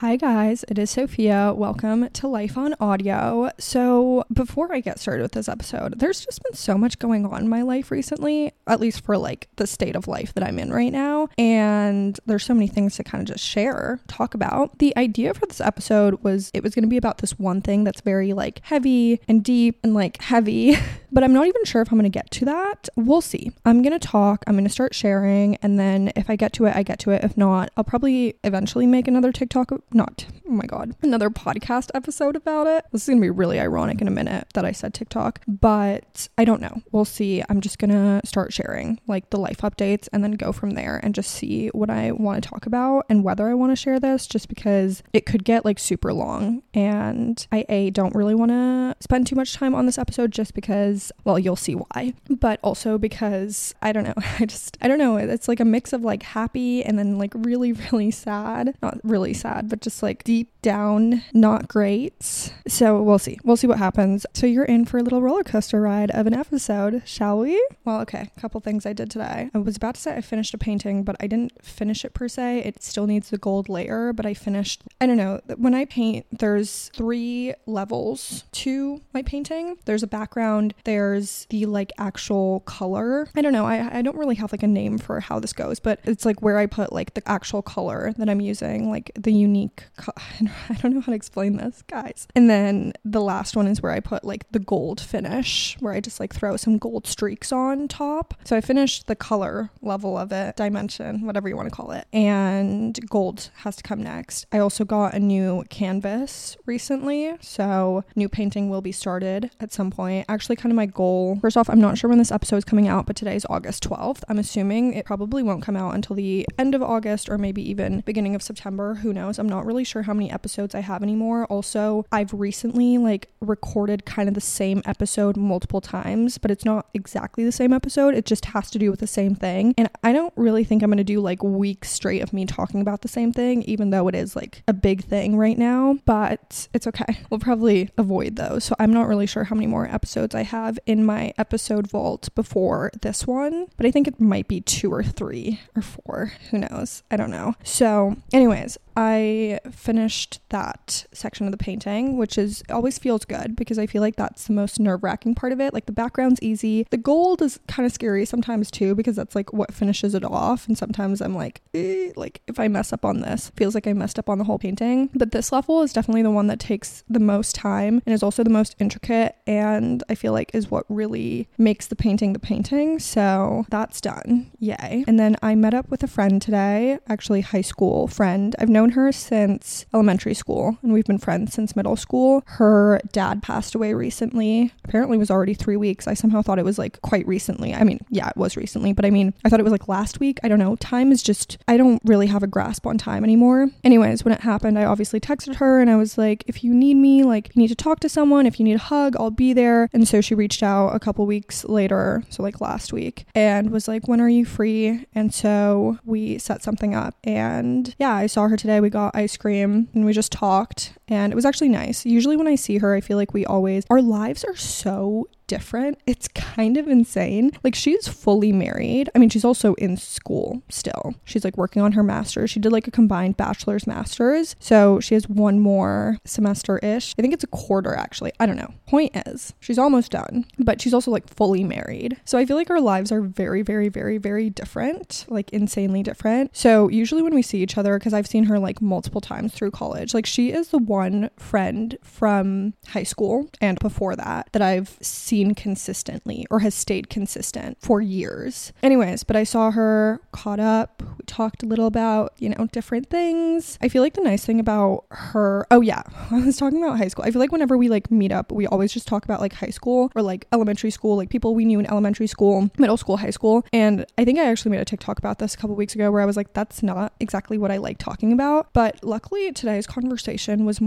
Hi guys, it is Sophia. Welcome to Life on Audio. So before I get started with this episode, there's just been so much going on in my life recently, at least for like the state of life that I'm in right now. And there's so many things to kind of just share, talk about. The idea for this episode was it was going to be about this one thing that's very like heavy and deep and like heavy, but I'm not even sure if I'm going to get to that. We'll see. I'm going to talk, I'm going to start sharing, and then if I get to it, I get to it. If not, I'll probably eventually make another another podcast episode about it. This is gonna be really ironic in a minute that I said TikTok, but I don't know. We'll see. I'm just gonna start sharing like the life updates and then go from there and just see what I want to talk about and whether I want to share this, just because it could get like super long and I don't really want to spend too much time on this episode just because, well, you'll see why, but also because I don't know. I don't know. It's like a mix of like happy and then like really, really sad. Not really sad, but just like deep down not great. So we'll see what happens. So you're in for a little roller coaster ride of an episode, shall we? Well, okay, a couple things I did today. I was about to say I finished a painting, but I didn't finish it per se. It still needs the gold layer, but I don't know, when I paint, there's 3 levels to my painting. There's a background, there's the like actual color. I don't know, I don't really have like a name for how this goes, but it's like where I put like the actual color that I'm using, like the unique I don't know how to explain this, guys. And then the last one is where I put like the gold finish, where I just like throw some gold streaks on top. So I finished the color level of it, dimension, whatever you want to call it, and gold has to come next. I also got a new canvas recently, so new painting will be started at some point. Actually, kind of my goal, first off, I'm not sure when this episode is coming out, but today's August 12th. I'm assuming it probably won't come out until the end of August or maybe even beginning of September. Who knows? I'm not really sure how many episodes I have anymore. Also, I've recently like recorded kind of the same episode multiple times, but it's not exactly the same episode. It just has to do with the same thing. And I don't really think I'm going to do like weeks straight of me talking about the same thing, even though it is like a big thing right now, but it's okay. We'll probably avoid those. So I'm not really sure how many more episodes I have in my episode vault before this one, but I think it might be 2 or 3 or 4. Who knows? I don't know. So anyways, I finished that section of the painting, which always feels good because I feel like that's the most nerve-wracking part of it. Like the background's easy. The gold is kind of scary sometimes too, because that's like what finishes it off. And sometimes I'm like if I mess up on this, it feels like I messed up on the whole painting. But this level is definitely the one that takes the most time and is also the most intricate, and I feel like is what really makes the painting the painting. So that's done. Yay. And then I met up with a friend today, actually high school friend. I've known her since elementary school and we've been friends since middle school. Her dad passed away recently. Apparently it was already 3 weeks. I somehow thought it was like quite recently. I mean, yeah, it was recently, but I mean, I thought it was like last week. I don't know. Time is just, I don't really have a grasp on time anymore. Anyways, when it happened, I obviously texted her and I was like, if you need me, like you need to talk to someone, if you need a hug, I'll be there. And so she reached out a couple weeks later, so like last week, and was like, when are you free? And so we set something up, and yeah, I saw her today. We got ice cream and we just talked, and it was actually nice. Usually when I see her, I feel like our lives are so different. It's kind of insane. Like she's fully married. I mean, she's also in school still. She's like working on her master's. She did like a combined bachelor's master's. So she has one more semester-ish. I think it's a quarter actually. I don't know. Point is, she's almost done, but she's also like fully married. So I feel like our lives are very, very, very, very different, like insanely different. So usually when we see each other, because I've seen her like multiple times through college, like she is the one friend from high school and before that I've seen consistently or has stayed consistent for years. Anyways, but I saw her, caught up, we talked a little about, different things. I feel like the nice thing about her, oh yeah, I was talking about high school. I feel like whenever we like meet up, we always just talk about like high school or like elementary school, like people we knew in elementary school, middle school, high school. And I think I actually made a TikTok about this a couple weeks ago where I was like, that's not exactly what I like talking about. But luckily today's conversation was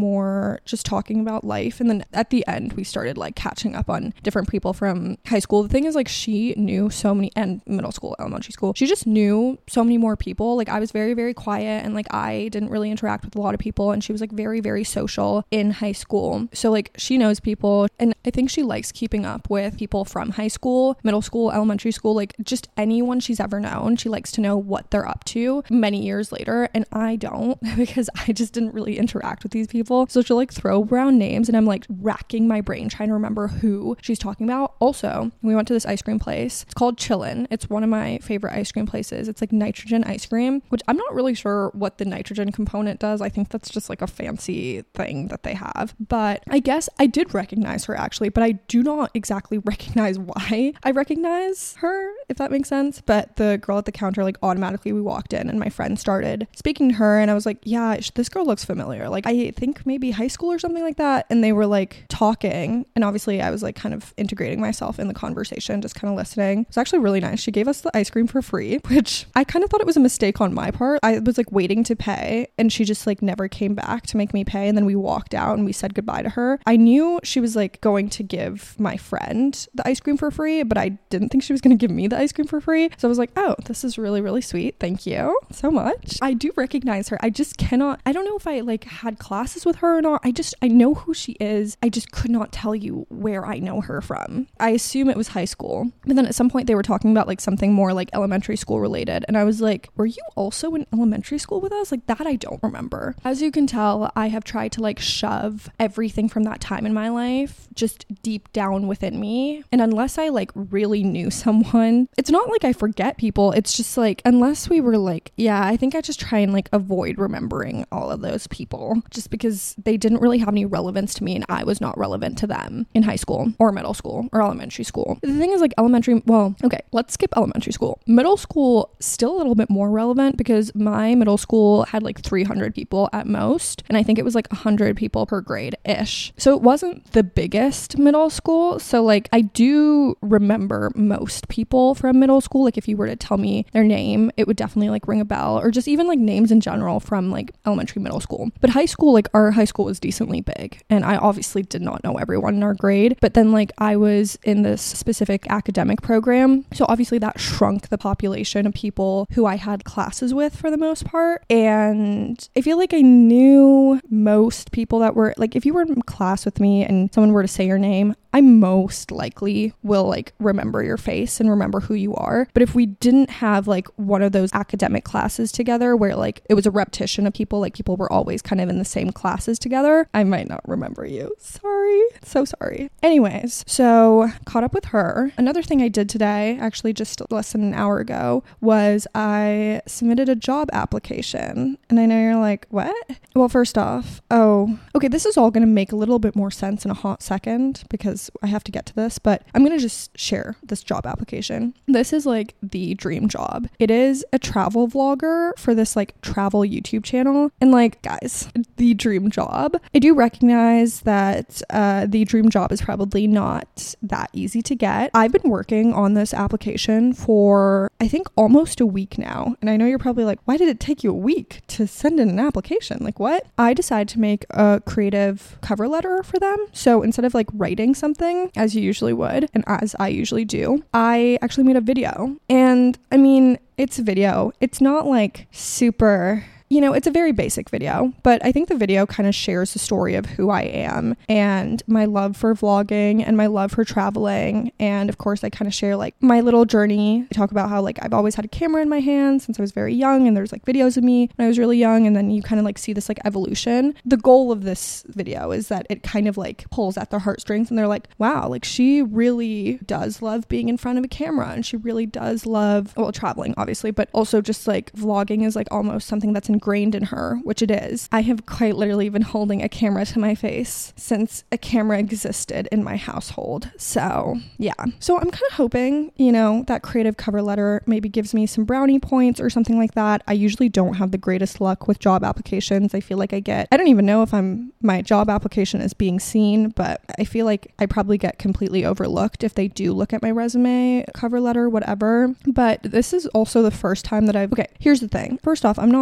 more just talking about life. And then at the end, we started like catching up on different people from high school. The thing is, like, she knew so many, and middle school, elementary school, she just knew so many more people. Like, I was very, very quiet, and like I didn't really interact with a lot of people, and she was like very, very social in high school. So like she knows people, and I think she likes keeping up with people from high school, middle school, elementary school, like just anyone she's ever known. She likes to know what they're up to many years later, and I don't because I just didn't really interact with these people. So she'll like throw around names, and I'm like racking my brain trying to remember who she's talking about. Also, we went to this ice cream place. It's called Chillin'. It's one of my favorite ice cream places. It's like nitrogen ice cream, which I'm not really sure what the nitrogen component does. I think that's just like a fancy thing that they have. But I guess I did recognize her actually, but I do not exactly recognize why I recognize her, if that makes sense. But the girl at the counter, like automatically we walked in and my friend started speaking to her, and I was like, yeah, this girl looks familiar. Like I think maybe high school or something like that. And they were like talking, and obviously I was like kind of integrating myself in the conversation, just kind of listening. It was actually really nice. She gave us the ice cream for free, which I kind of thought it was a mistake on my part. I was like waiting to pay, and she just like never came back to make me pay. And then we walked out and we said goodbye to her. I knew she was like going to give my friend the ice cream for free, but I didn't think she was going to give me the ice cream for free. So I was like, oh, this is really, really sweet. Thank you so much. I do recognize her. I just cannot, I don't know if I like had classes with her or not. I know who she is. I just could not tell you where I know her from. I assume it was high school. But then at some point they were talking about like something more like elementary school related. And I was like, were you also in elementary school with us? Like that I don't remember. As you can tell, I have tried to like shove everything from that time in my life just deep down within me. And unless I like really knew someone, it's not like I forget people. It's just like, unless we were like, yeah, I think I just try and like avoid remembering all of those people just because they didn't really have any relevance to me and I was not relevant to them in high school or middle school or elementary school. The thing is like elementary, well, okay, let's skip elementary school. Middle school, still a little bit more relevant because my middle school had like 300 people at most. And I think it was like 100 people per grade-ish. So it wasn't the biggest middle school. So like I do remember most people from middle school. Like if you were to tell me their name, it would definitely like ring a bell, or just even like names in general from like elementary, middle school. But high school, like our high school was decently big. And I obviously did not know everyone in our grade. But then like I was in this specific academic program. So obviously that shrunk the population of people who I had classes with for the most part. And I feel like I knew most people that were like, if you were in class with me and someone were to say your name, I most likely will like remember your face and remember who you are. But if we didn't have like one of those academic classes together where like it was a repetition of people, like people were always kind of in the same classes together, I might not remember you. Sorry. So sorry. Anyways, so caught up with her. Another thing I did today, actually just less than an hour ago, was I submitted a job application. And I know you're like, what? Well, first off, okay, this is all going to make a little bit more sense in a hot second because I have to get to this, but I'm going to just share this job application. This is like the dream job. It is a travel vlogger for this like travel YouTube channel. And like, guys, the dream job. I do recognize that the dream job is probably not that easy to get. I've been working on this application for, I think, almost a week now. And I know you're probably like, why did it take you a week to send in an application? Like what? I decided to make a creative cover letter for them. So instead of like writing something as you usually would, and as I usually do, I actually made a video. And I mean, it's a video. It's not like super, you know, it's a very basic video, but I think the video kind of shares the story of who I am and my love for vlogging and my love for traveling. And of course, I kind of share like my little journey. I talk about how like I've always had a camera in my hand since I was very young, and there's like videos of me when I was really young, and then you kind of like see this like evolution. The goal of this video is that it kind of like pulls at their heartstrings, and they're like, wow, like she really does love being in front of a camera, and she really does love, well, traveling obviously, but also just like vlogging is like almost something that's ingrained in her, which it is. I have quite literally been holding a camera to my face since a camera existed in my household. So yeah. So I'm kind of hoping, you know, that creative cover letter maybe gives me some brownie points or something like that. I usually don't have the greatest luck with job applications. I feel like I don't even know if my job application is being seen, but I feel like I probably get completely overlooked if they do look at my resume, cover letter, whatever. But this is also the first time that okay, here's the thing. First off, I'm not applying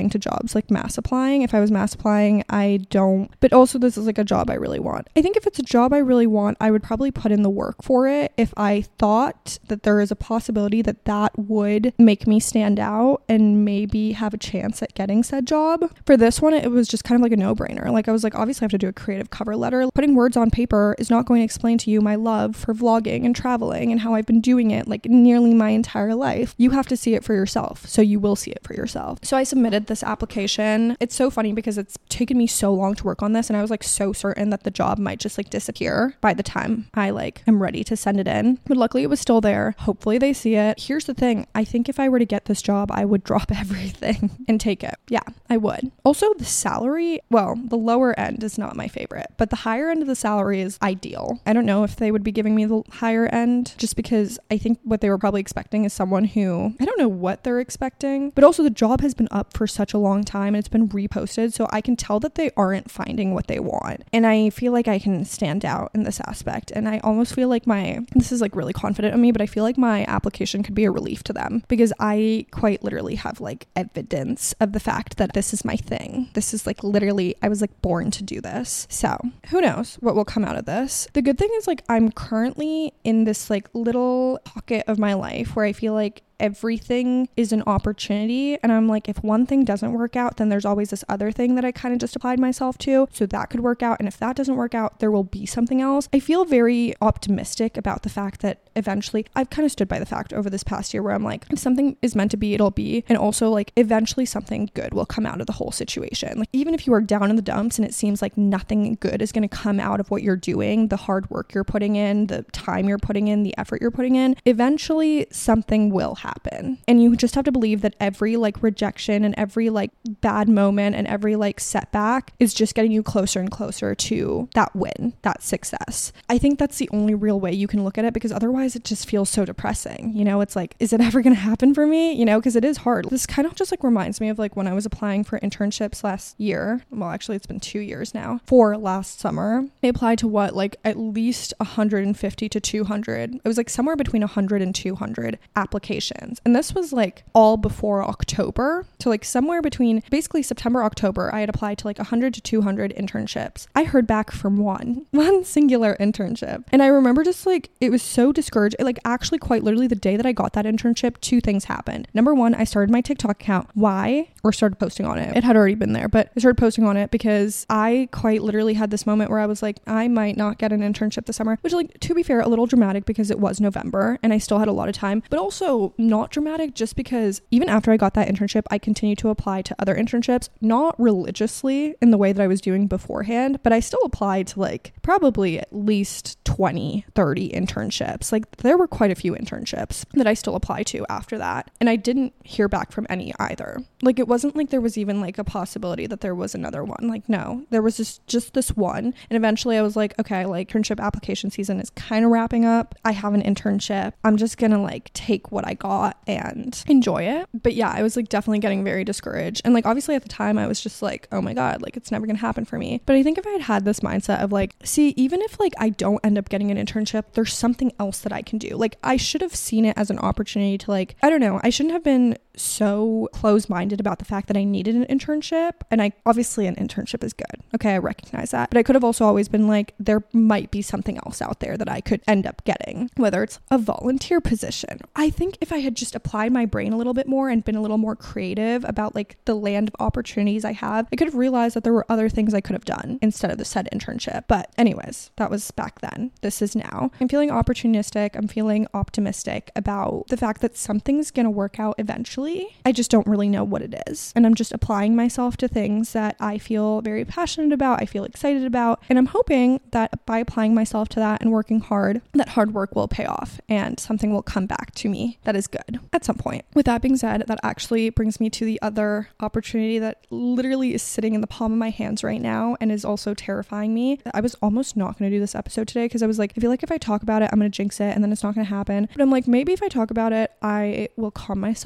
applying to jobs, like mass applying. If I was mass applying, but also this is like a job I really want. I think if it's a job I really want, I would probably put in the work for it if I thought that there is a possibility that that would make me stand out and maybe have a chance at getting said job. For this one, it was just kind of like a no-brainer. Like I was like, obviously I have to do a creative cover letter. Putting words on paper is not going to explain to you my love for vlogging and traveling and how I've been doing it like nearly my entire life. You have to see it for yourself. So you will see it for yourself. So I submitted this application. It's so funny because it's taken me so long to work on this, and I was like so certain that the job might just like disappear by the time I like am ready to send it in. But luckily it was still there. Hopefully they see it. Here's the thing. I think if I were to get this job, I would drop everything and take it. Yeah, I would. Also, the salary, well, the lower end is not my favorite, but the higher end of the salary is ideal. I don't know if they would be giving me the higher end just because I think what they were probably expecting is someone who, I don't know what they're expecting, but also the job has been up for such a long time and it's been reposted, so I can tell that they aren't finding what they want. And I feel like I can stand out in this aspect, and I almost feel like this is like really confident of me, but I feel like my application could be a relief to them because I quite literally have like evidence of the fact that this is my thing. This is like literally, I was like born to do this. So who knows what will come out of this. The good thing is like I'm currently in this like little pocket of my life where I feel like everything is an opportunity, and I'm like, if one thing doesn't work out, then there's always this other thing that I kind of just applied myself to, so that could work out, and if that doesn't work out, there will be something else. I feel very optimistic about the fact that eventually, I've kind of stood by the fact over this past year where I'm like, if something is meant to be, it'll be, and also like eventually something good will come out of the whole situation. Like even if you are down in the dumps and it seems like nothing good is going to come out of what you're doing, the hard work you're putting in, the time you're putting in, the effort you're putting in, eventually something will happen. And you just have to believe that every like rejection and every like bad moment and every like setback is just getting you closer and closer to that win, that success. I think that's the only real way you can look at it, because otherwise it just feels so depressing. You know, it's like, is it ever going to happen for me? You know, because it is hard. This kind of just like reminds me of like when I was applying for internships last year. Well, actually it's been 2 years now. For last summer, I applied to like at least 150 to 200. It was like somewhere between 100 and 200 applications. And this was like all before October. So like somewhere between basically September, October, I had applied to like 100 to 200 internships. I heard back from one singular internship. And I remember just like, it was so discouraged. Like actually quite literally the day that I got that internship, 2 things happened. Number one, I started my TikTok account. Why? Or started posting on it. It had already been there, but I started posting on it because I quite literally had this moment where I was like, I might not get an internship this summer, which like, to be fair, a little dramatic because it was November and I still had a lot of time, but also not dramatic just because even after I got that internship, I continued to apply to other internships, not religiously in the way that I was doing beforehand, but I still applied to like probably at least 20, 30 internships. Like there were quite a few internships that I still applied to after that. And I didn't hear back from any either. Like it wasn't like there was even like a possibility that there was another one. Like no, there was just this one. And eventually I was like, okay, like internship application season is kind of wrapping up. I have an internship. I'm just gonna like take what I got and enjoy it. But yeah, I was like definitely getting very discouraged. And like obviously at the time I was just like, oh my God, like it's never gonna happen for me. But I think if I had this mindset of like, see, even if like I don't end up getting an internship, there's something else that I can do. Like I should have seen it as an opportunity to like, I don't know, I shouldn't have been so closed-minded about the fact that I needed an internship. And obviously an internship is good. Okay, I recognize that. But I could have also always been like, there might be something else out there that I could end up getting, whether it's a volunteer position. I think if I had just applied my brain a little bit more and been a little more creative about like the land of opportunities I have, I could have realized that there were other things I could have done instead of the said internship. But anyways, that was back then. This is now. I'm feeling opportunistic. I'm feeling optimistic about the fact that something's gonna work out eventually. I just don't really know what it is. And I'm just applying myself to things that I feel very passionate about, I feel excited about. And I'm hoping that by applying myself to that and working hard, that hard work will pay off and something will come back to me that is good at some point. With that being said, that actually brings me to the other opportunity that literally is sitting in the palm of my hands right now and is also terrifying me. I was almost not going to do this episode today because I was like, I feel like if I talk about it, I'm going to jinx it and then it's not going to happen. But I'm like, maybe if I talk about it, I will calm myself down a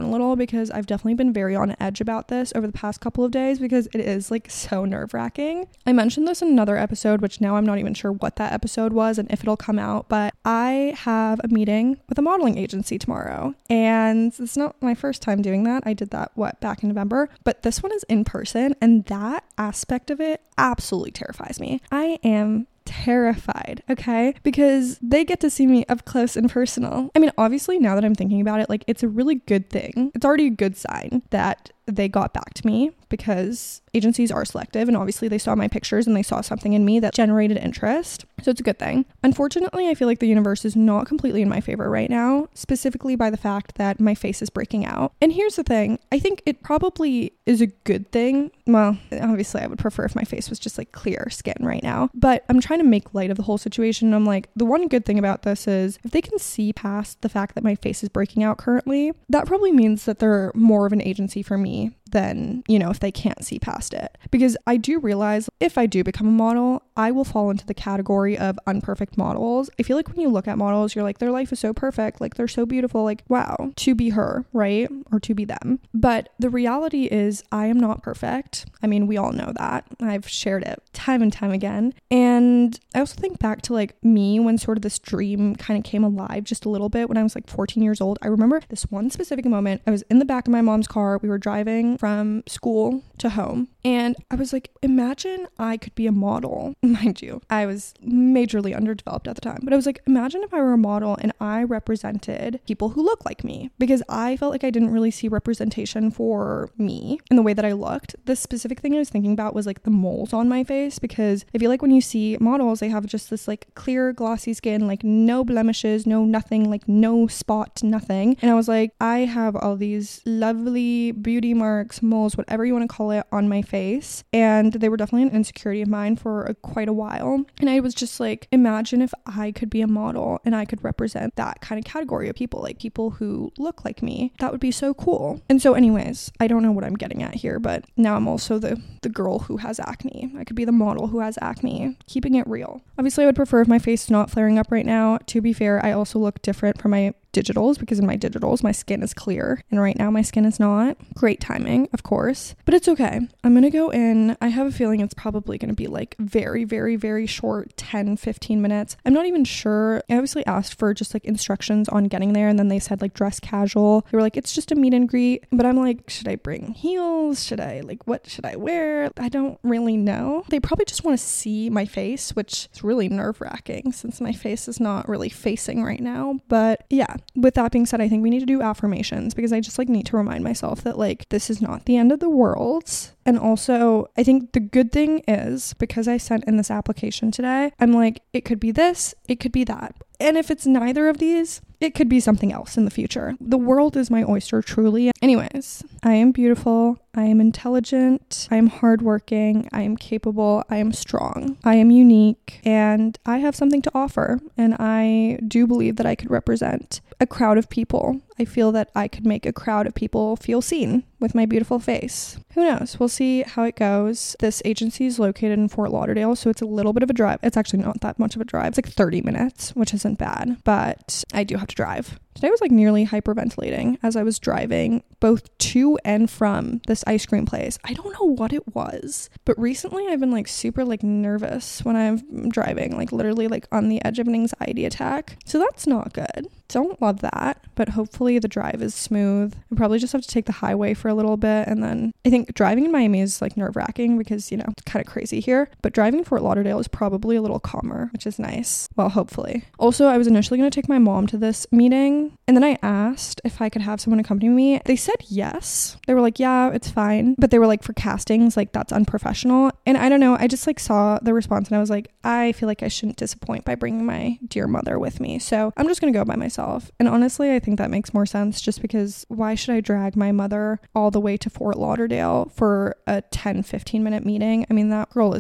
a little because I've definitely been very on edge about this over the past couple of days because it is like so nerve-wracking. I mentioned this in another episode, which now I'm not even sure what that episode was and if it'll come out, but I have a meeting with a modeling agency tomorrow, and it's not my first time doing that. I did that back in November, but this one is in person, and that aspect of it absolutely terrifies me. I am terrified, okay? Because they get to see me up close and personal. I mean, obviously, now that I'm thinking about it, like, it's a really good thing. It's already a good sign that they got back to me because agencies are selective, and obviously they saw my pictures and they saw something in me that generated interest. So it's a good thing. Unfortunately, I feel like the universe is not completely in my favor right now, specifically by the fact that my face is breaking out. And here's the thing, I think it probably is a good thing. Well, obviously I would prefer if my face was just like clear skin right now, but I'm trying to make light of the whole situation. I'm like, the one good thing about this is if they can see past the fact that my face is breaking out currently, that probably means that they're more of an agency for me than, you know, if they can't see past it. Because I do realize if I do become a model, I will fall into the category of unperfect models. I feel like when you look at models, you're like, their life is so perfect, like they're so beautiful, like wow, to be her, right? Or to be them. But the reality is I am not perfect. I mean, we all know that. I've shared it time and time again. And I also think back to like me when sort of this dream kind of came alive just a little bit when I was like 14 years old. I remember this one specific moment. I was in the back of my mom's car. We were driving from school to home, and I was like, imagine I could be a model. Mind you, I was majorly underdeveloped at the time, but I was like, imagine if I were a model and I represented people who look like me, because I felt like I didn't really see representation for me in the way that I looked. The specific thing I was thinking about was like the moles on my face, because I feel like when you see models, they have just this like clear glossy skin, like no blemishes, no nothing, like no spot, nothing. And I was like, I have all these lovely beauty marks, moles, whatever you want to call it, on my face, and they were definitely an insecurity of mine for quite a while. And I was just like, imagine if I could be a model and I could represent that kind of category of people, like people who look like me. That would be so cool. And so anyways, I don't know what I'm getting at here, but now I'm also the girl who has acne. I could be the model who has acne, keeping it real. Obviously, I would prefer if my face is not flaring up right now. To be fair, I also look different from my digitals, because in my digitals my skin is clear and right now my skin is not. Great timing, of course, but it's okay. I'm gonna go in. I have a feeling it's probably gonna be like very, very, very short, 10-15 minutes. I'm not even sure. I obviously asked for just like instructions on getting there, and then they said like dress casual. They were like, it's just a meet and greet, but I'm like, should I bring heels? What should I wear? I don't really know. They probably just want to see my face, which is really nerve-wracking since my face is not really facing right now. But yeah, with that being said, I think we need to do affirmations, because I just like need to remind myself that like this is not the end of the world. And also, I think the good thing is, because I sent in this application today, I'm like, it could be this, it could be that. And if it's neither of these, it could be something else in the future. The world is my oyster, truly. Anyways, I am beautiful. I am intelligent. I am hardworking. I am capable. I am strong. I am unique. And I have something to offer. And I do believe that I could represent a crowd of people. I feel that I could make a crowd of people feel seen with my beautiful face. Who knows? We'll see how it goes. This agency is located in Fort Lauderdale, so it's a little bit of a drive. It's actually not that much of a drive. It's like 30 minutes, which isn't bad, but I do have to drive. Today I was like nearly hyperventilating as I was driving both to and from this ice cream place. I don't know what it was, but recently I've been like super like nervous when I'm driving, like literally like on the edge of an anxiety attack. So that's not good. Don't love that, but hopefully the drive is smooth. I probably just have to take the highway for a little bit, and then I think driving in Miami is like nerve-wracking because, you know, it's kind of crazy here, but driving in Fort Lauderdale is probably a little calmer, which is nice. Well, hopefully. Also, I was initially going to take my mom to this meeting, and then I asked if I could have someone accompany me. They said yes. They were like, yeah, it's fine. But they were like, for castings, like that's unprofessional. And I don't know, I just like saw the response and I was like, I feel like I shouldn't disappoint by bringing my dear mother with me. So I'm just going to go by myself. And honestly, I think that makes more sense, just because why should I drag my mother all the way to Fort Lauderdale for a 10-15 minute meeting? I mean, that girl is like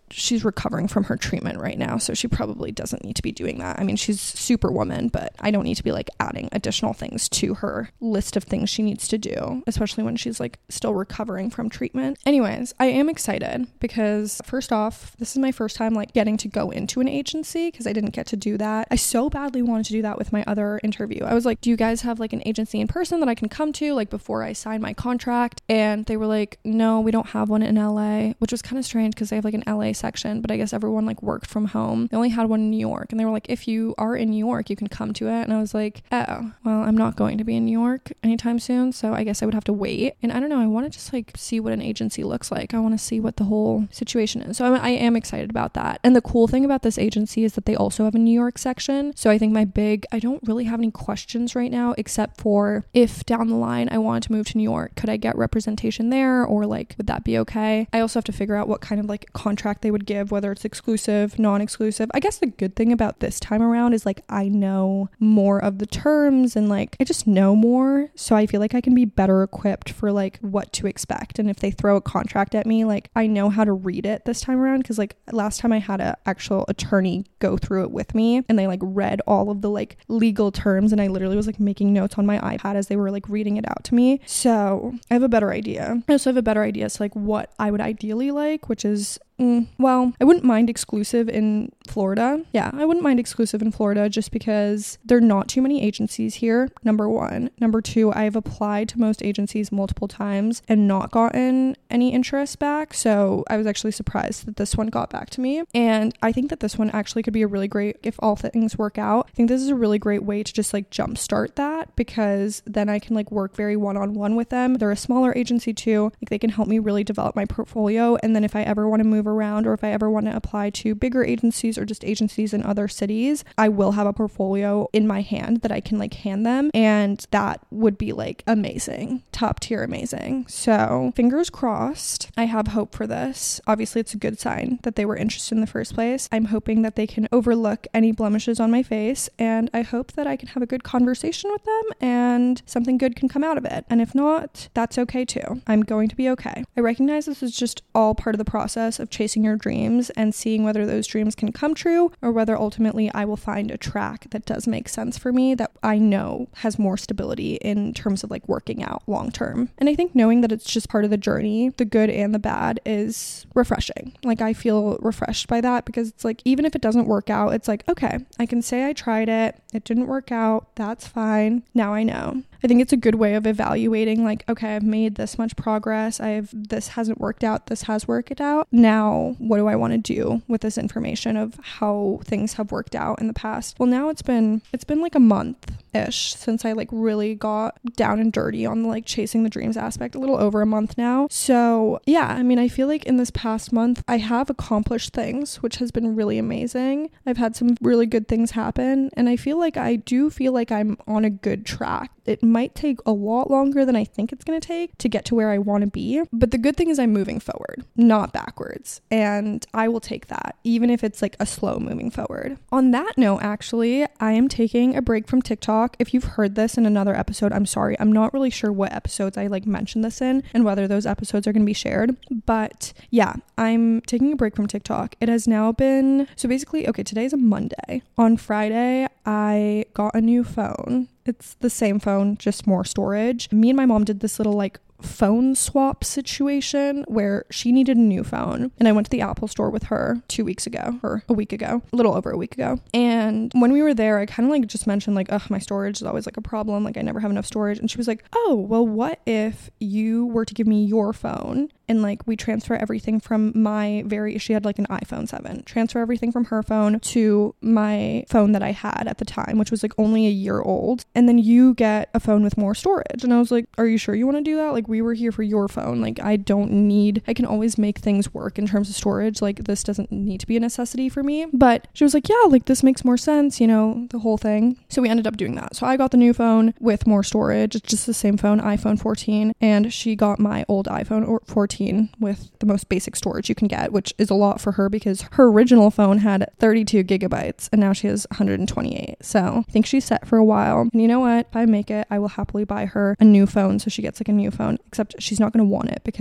she's recovering from her treatment right now, so she probably doesn't need to be doing that. I mean, she's superwoman, but I don't need to be like adding additional things to her list of things she needs to do, especially when she's like still recovering from treatment. Anyways, I am excited because first off, this is my first time like getting to go into an agency because I didn't get to do that. I so badly wanted to do that with my other interview. I was like, do you guys have like an agency in person that I can come to like before I sign my contract? And they were like, no, we don't have one in LA, which was kind of strange because they have like an LA section, but I guess everyone like worked from home. They only had one in New York, and they were like, if you are in New York, you can come to it. And I was like, oh, well, I'm not going to be in New York anytime soon, so I guess I would have to wait. And I don't know, I want to just like see what an agency looks like. I want to see what the whole situation is. So I am excited about that. And the cool thing about this agency is that they also have a New York section. So I think I don't really have any questions right now, except for if down the line I wanted to move to New York, could I get representation there, or like would that be okay? I also have to figure out what kind of like contract they would give, whether it's exclusive, non-exclusive. I guess the good thing about this time around is like I know more of the terms and like I just know more, so I feel like I can be better equipped for like what to expect. And if they throw a contract at me, like I know how to read it this time around, because like last time I had an actual attorney go through it with me and they like read all of the like legal terms, and I literally was like making notes on my iPad as they were like reading it out to me. So I have a better idea. I also have a better idea as to like what I would ideally like, which is well, I wouldn't mind exclusive in Florida. Yeah, I wouldn't mind exclusive in Florida just because there are not too many agencies here, number one. Number two, I've applied to most agencies multiple times and not gotten any interest back. So I was actually surprised that this one got back to me. And I think that this one actually could be a really great, if all things work out, I think this is a really great way to just like jumpstart that, because then I can like work very one-on-one with them. They're a smaller agency too. Like they can help me really develop my portfolio. And then if I ever want to move around, or if I ever want to apply to bigger agencies or just agencies in other cities, I will have a portfolio in my hand that I can like hand them, and that would be like amazing, top tier amazing. So fingers crossed. I have hope for this. Obviously it's a good sign that they were interested in the first place. I'm hoping that they can overlook any blemishes on my face, and I hope that I can have a good conversation with them and something good can come out of it. And if not, that's okay too. I'm going to be okay. I recognize this is just all part of the process of chasing your dreams and seeing whether those dreams can come true, or whether ultimately I will find a track that does make sense for me, that I know has more stability in terms of like working out long term. And I think knowing that it's just part of the journey, the good and the bad, is refreshing. Like I feel refreshed by that, because it's like even if it doesn't work out, it's like, okay, I can say I tried it didn't work out, that's fine, now I know. I think it's a good way of evaluating, like, okay, I've made this much progress, this hasn't worked out, this has worked out. Now, what do I want to do with this information of how things have worked out in the past? Well, now it's been like a month-ish since I like really got down and dirty on the like chasing the dreams aspect, a little over a month now. So yeah, I mean, I feel like in this past month, I have accomplished things, which has been really amazing. I've had some really good things happen, and I do feel like I'm on a good track. It might take a lot longer than I think it's going to take to get to where I want to be. But the good thing is I'm moving forward, not backwards. And I will take that, even if it's like a slow moving forward. On that note, actually, I am taking a break from TikTok. If you've heard this in another episode, I'm sorry. I'm not really sure what episodes I like mentioned this in and whether those episodes are going to be shared. But yeah, I'm taking a break from TikTok. It has now been, so basically, okay, today's a Monday. On Friday, I got a new phone. It's the same phone, just more storage. Me and my mom did this little like phone swap situation where she needed a new phone, and I went to the Apple store with her 2 weeks ago, or a week ago, a little over a week ago. And when we were there, I kind of like just mentioned like, my storage is always like a problem, like I never have enough storage. And she was like, oh, well, what if you were to give me your phone and like we transfer everything from she had like an iPhone 7, transfer everything from her phone to my phone that I had at the time, which was like only a year old, and then you get a phone with more storage. And I was like, are you sure you want to do that? Like, we were here for your phone. Like, I can always make things work in terms of storage. Like, this doesn't need to be a necessity for me. But she was like, yeah, like this makes more sense, the whole thing. So we ended up doing that. So I got the new phone with more storage. It's just the same phone, iPhone 14, and she got my old iPhone 14 with the most basic storage you can get, which is a lot for her because her original phone had 32 gigabytes and now she has 128. So I think she's set for a while. And you know what? If I make it, I will happily buy her a new phone so she gets like a new phone, except she's not going to want it because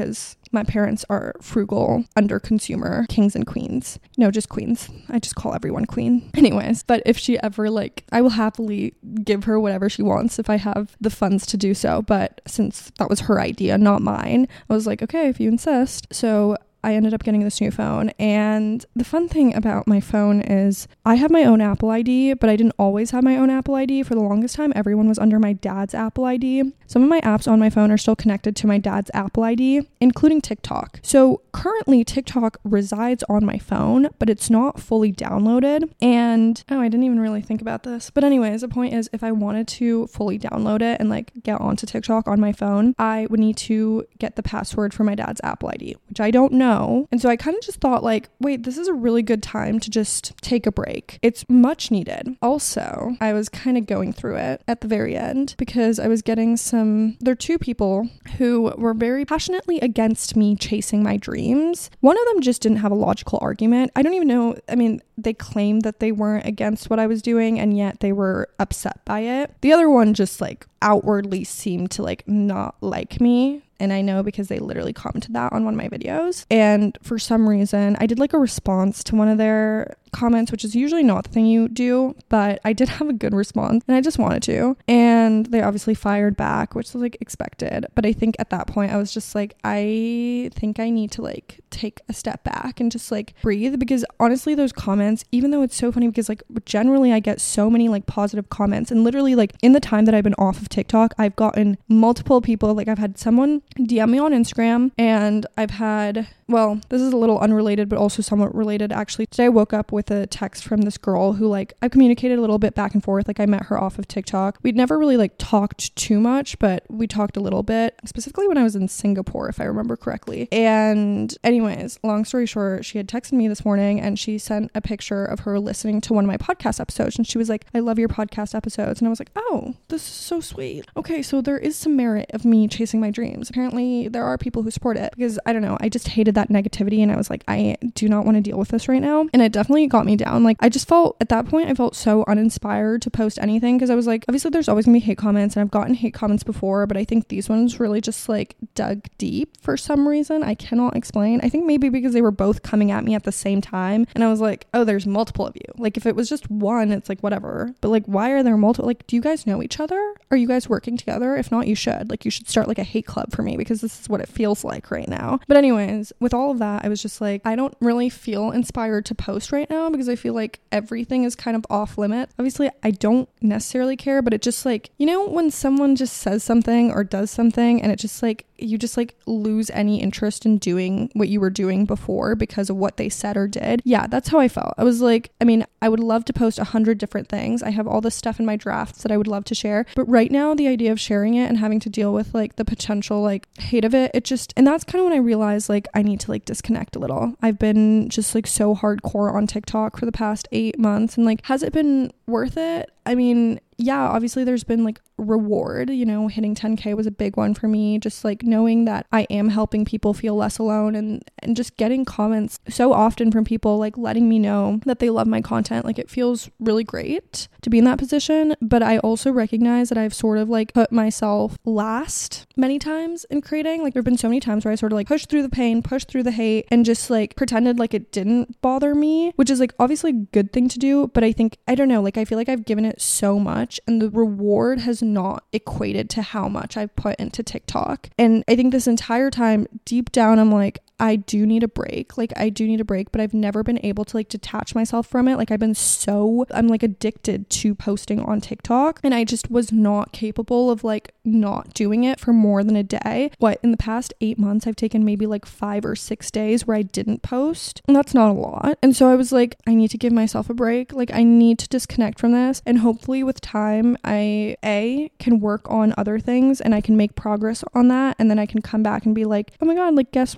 my parents are frugal, under consumer kings and queens. No, just queens. I just call everyone queen. Anyways, but if she ever like, I will happily give her whatever she wants if I have the funds to do so. But since that was her idea, not mine, I was like, okay, if you insist. So I ended up getting this new phone, and the fun thing about my phone is I have my own Apple ID, but I didn't always have my own Apple ID. For the longest time, everyone was under my dad's Apple ID. Some of my apps on my phone are still connected to my dad's Apple ID, including TikTok. So currently TikTok resides on my phone, but it's not fully downloaded. And I didn't even really think about this. But anyways, the point is, if I wanted to fully download it and like get onto TikTok on my phone, I would need to get the password for my dad's Apple ID, which I don't know. And so I kind of just thought like, wait, this is a really good time to just take a break. It's much needed. Also, I was kind of going through it at the very end because I was getting there are two people who were very passionately against me chasing my dreams. One of them just didn't have a logical argument. I don't even know. I mean, they claimed that they weren't against what I was doing, and yet they were upset by it. The other one just like outwardly seemed to like not like me. And I know because they literally commented that on one of my videos. And for some reason, I did like a response to one of their comments, which is usually not the thing you do, but I did have a good response and I just wanted to. And they obviously fired back, which was like expected. But I think at that point I was just like, I think I need to like take a step back and just like breathe, because honestly those comments, even though it's so funny because like generally I get so many like positive comments, and literally like in the time that I've been off of TikTok, I've gotten multiple people, like I've had someone DM me on Instagram, and I've had, well, this is a little unrelated but also somewhat related actually. Today I woke up with a text from this girl who like I've communicated a little bit back and forth. Like I met her off of TikTok. We'd never really like talked too much, but we talked a little bit, specifically when I was in Singapore, if I remember correctly. And anyways, long story short, she had texted me this morning and she sent a picture of her listening to one of my podcast episodes, and she was like, I love your podcast episodes. And I was like, oh, this is so sweet. Okay, so there is some merit of me chasing my dreams. Apparently there are people who support it, because I don't know, I just hated that negativity and I was like, I do not want to deal with this right now. And it definitely got me down. Like I just felt at that point, I felt so uninspired to post anything, because I was like, obviously there's always gonna be hate comments, and I've gotten hate comments before, but I think these ones really just like dug deep for some reason. I cannot explain. I think maybe because they were both coming at me at the same time, and I was like, oh, there's multiple of you. Like if it was just one, it's like whatever, but like why are there multiple? Like, do you guys know each other? Are you guys working together? If not, you should. Like you should start like a hate club for me, because this is what it feels like right now. But anyways, with all of that, I was just like, I don't really feel inspired to post right now, because I feel like everything is kind of off limit. Obviously I don't necessarily care, but it just like, you know, when someone just says something or does something and it just like, you just like lose any interest in doing what you were doing before because of what they said or did. Yeah, that's how I felt. I was like, I mean, I would love to post 100 different things. I have all this stuff in my drafts that I would love to share, but right now the idea of sharing it and having to deal with like the potential like hate of it just, and that's kind of when I realized like I need to like disconnect a little. I've been just like so hardcore on TikTok for the past 8 months, and like, has it been worth it? I mean, yeah, obviously there's been like reward, you know, hitting 10K was a big one for me. Just like knowing that I am helping people feel less alone, and just getting comments so often from people like letting me know that they love my content. Like it feels really great to be in that position. But I also recognize that I've sort of like put myself last many times in creating. Like there've been so many times where I sort of like pushed through the pain, pushed through the hate, and just like pretended like it didn't bother me, which is like obviously a good thing to do. But I think, I don't know, like I feel like I've given it so much, and the reward has not equated to how much I've put into TikTok. And I think this entire time, deep down, I'm like, I do need a break. Like I do need a break, but I've never been able to like detach myself from it. Like I'm like addicted to posting on TikTok, and I just was not capable of like not doing it for more than a day. In the past 8 months, I've taken maybe like 5 or 6 days where I didn't post, and that's not a lot. And so I was like, I need to give myself a break. Like I need to disconnect from this, and hopefully with time, I can work on other things and I can make progress on that, and then I can come back and be like, oh my god, like guess everything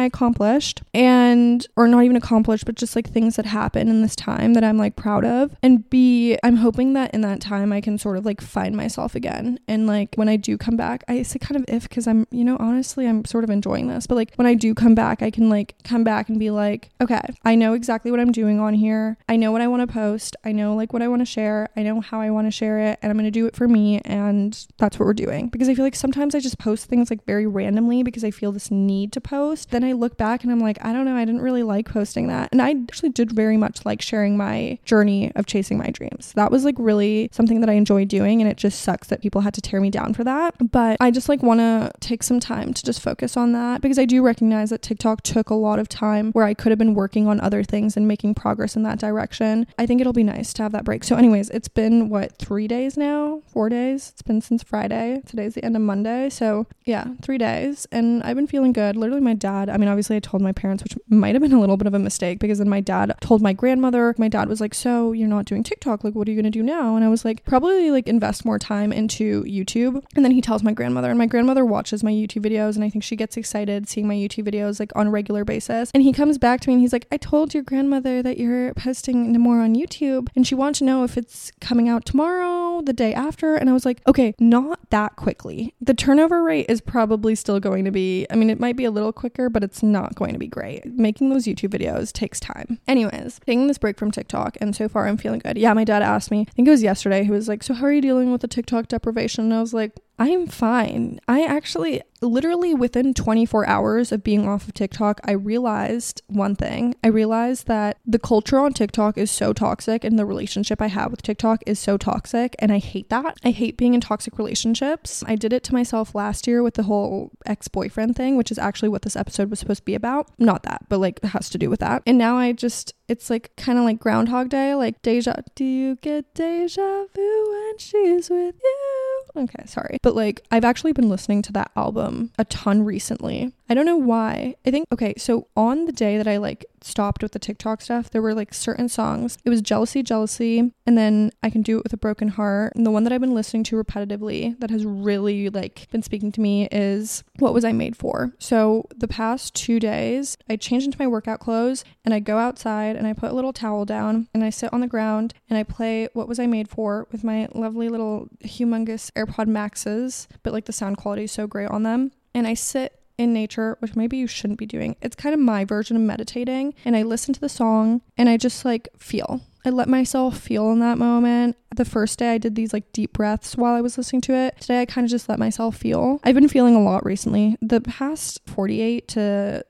I accomplished, and or not even accomplished, but just like things that happened in this time that I'm like proud of. And B, I'm hoping that in that time I can sort of like find myself again. And like when I do come back, I say kind of if, because I'm, you know, honestly, I'm sort of enjoying this, but like when I do come back, I can like come back and be like, okay, I know exactly what I'm doing on here. I know what I want to post. I know like what I want to share. I know how I want to share it, and I'm going to do it for me. And that's what we're doing, because I feel like sometimes I just post things like very randomly because I feel this need to post. Then I look back and I'm like, I don't know, I didn't really like posting that. And I actually did very much like sharing my journey of chasing my dreams. That was like really something that I enjoy doing, and it just sucks that people had to tear me down for that. But I just like want to take some time to just focus on that, because I do recognize that TikTok took a lot of time where I could have been working on other things and making progress in that direction. I think it'll be nice to have that break. So anyways, it's been 3 days now, 4 days. It's been since Friday. Today's the end of Monday. So yeah, 3 days. And I've been feeling good. Literally my dad, I mean, obviously I told my parents, which might have been a little bit of a mistake, because then my dad told my grandmother. My dad was like, so you're not doing TikTok, like what are you gonna do now? And I was like, probably like invest more time into YouTube. And then he tells my grandmother, and my grandmother watches my YouTube videos, and I think she gets excited seeing my YouTube videos like on a regular basis. And he comes back to me and he's like, I told your grandmother that you're posting more on YouTube, and she wants to know if it's coming out tomorrow, the day after. And I was like, okay, not that quickly. The turnover rate is probably still going to be, I mean, it might be a little quicker, but it's not going to be great. Making those YouTube videos takes time. Anyways, taking this break from TikTok, and so far I'm feeling good. Yeah, my dad asked me, I think it was yesterday, he was like, so how are you dealing with the TikTok deprivation? And I was like, I'm fine. I actually, literally within 24 hours of being off of TikTok, I realized one thing. I realized that the culture on TikTok is so toxic, and the relationship I have with TikTok is so toxic, and I hate that. I hate being in toxic relationships. I did it to myself last year with the whole ex-boyfriend thing, which is actually what this episode was supposed to be about. Not that, but like it has to do with that. And now it's like kind of like Groundhog Day, like do you get deja vu when she's with you? Okay, sorry. But like I've actually been listening to that album a ton recently. I don't know why. I think, okay, so on the day that I like stopped with the TikTok stuff, there were like certain songs. It was Jealousy, and then I Can Do It With a Broken Heart. And the one that I've been listening to repetitively that has really like been speaking to me is What Was I Made For? So the past 2 days, I change into my workout clothes and I go outside and I put a little towel down and I sit on the ground and I play What Was I Made For with my lovely little humongous AirPod Maxes, but like the sound quality is so great on them. And I sit in nature, which maybe you shouldn't be doing. It's kind of my version of meditating, and I listen to the song and I just like feel. I let myself feel in that moment. The first day I did these like deep breaths while I was listening to it. Today I kind of just let myself feel. I've been feeling a lot recently. The past 48 to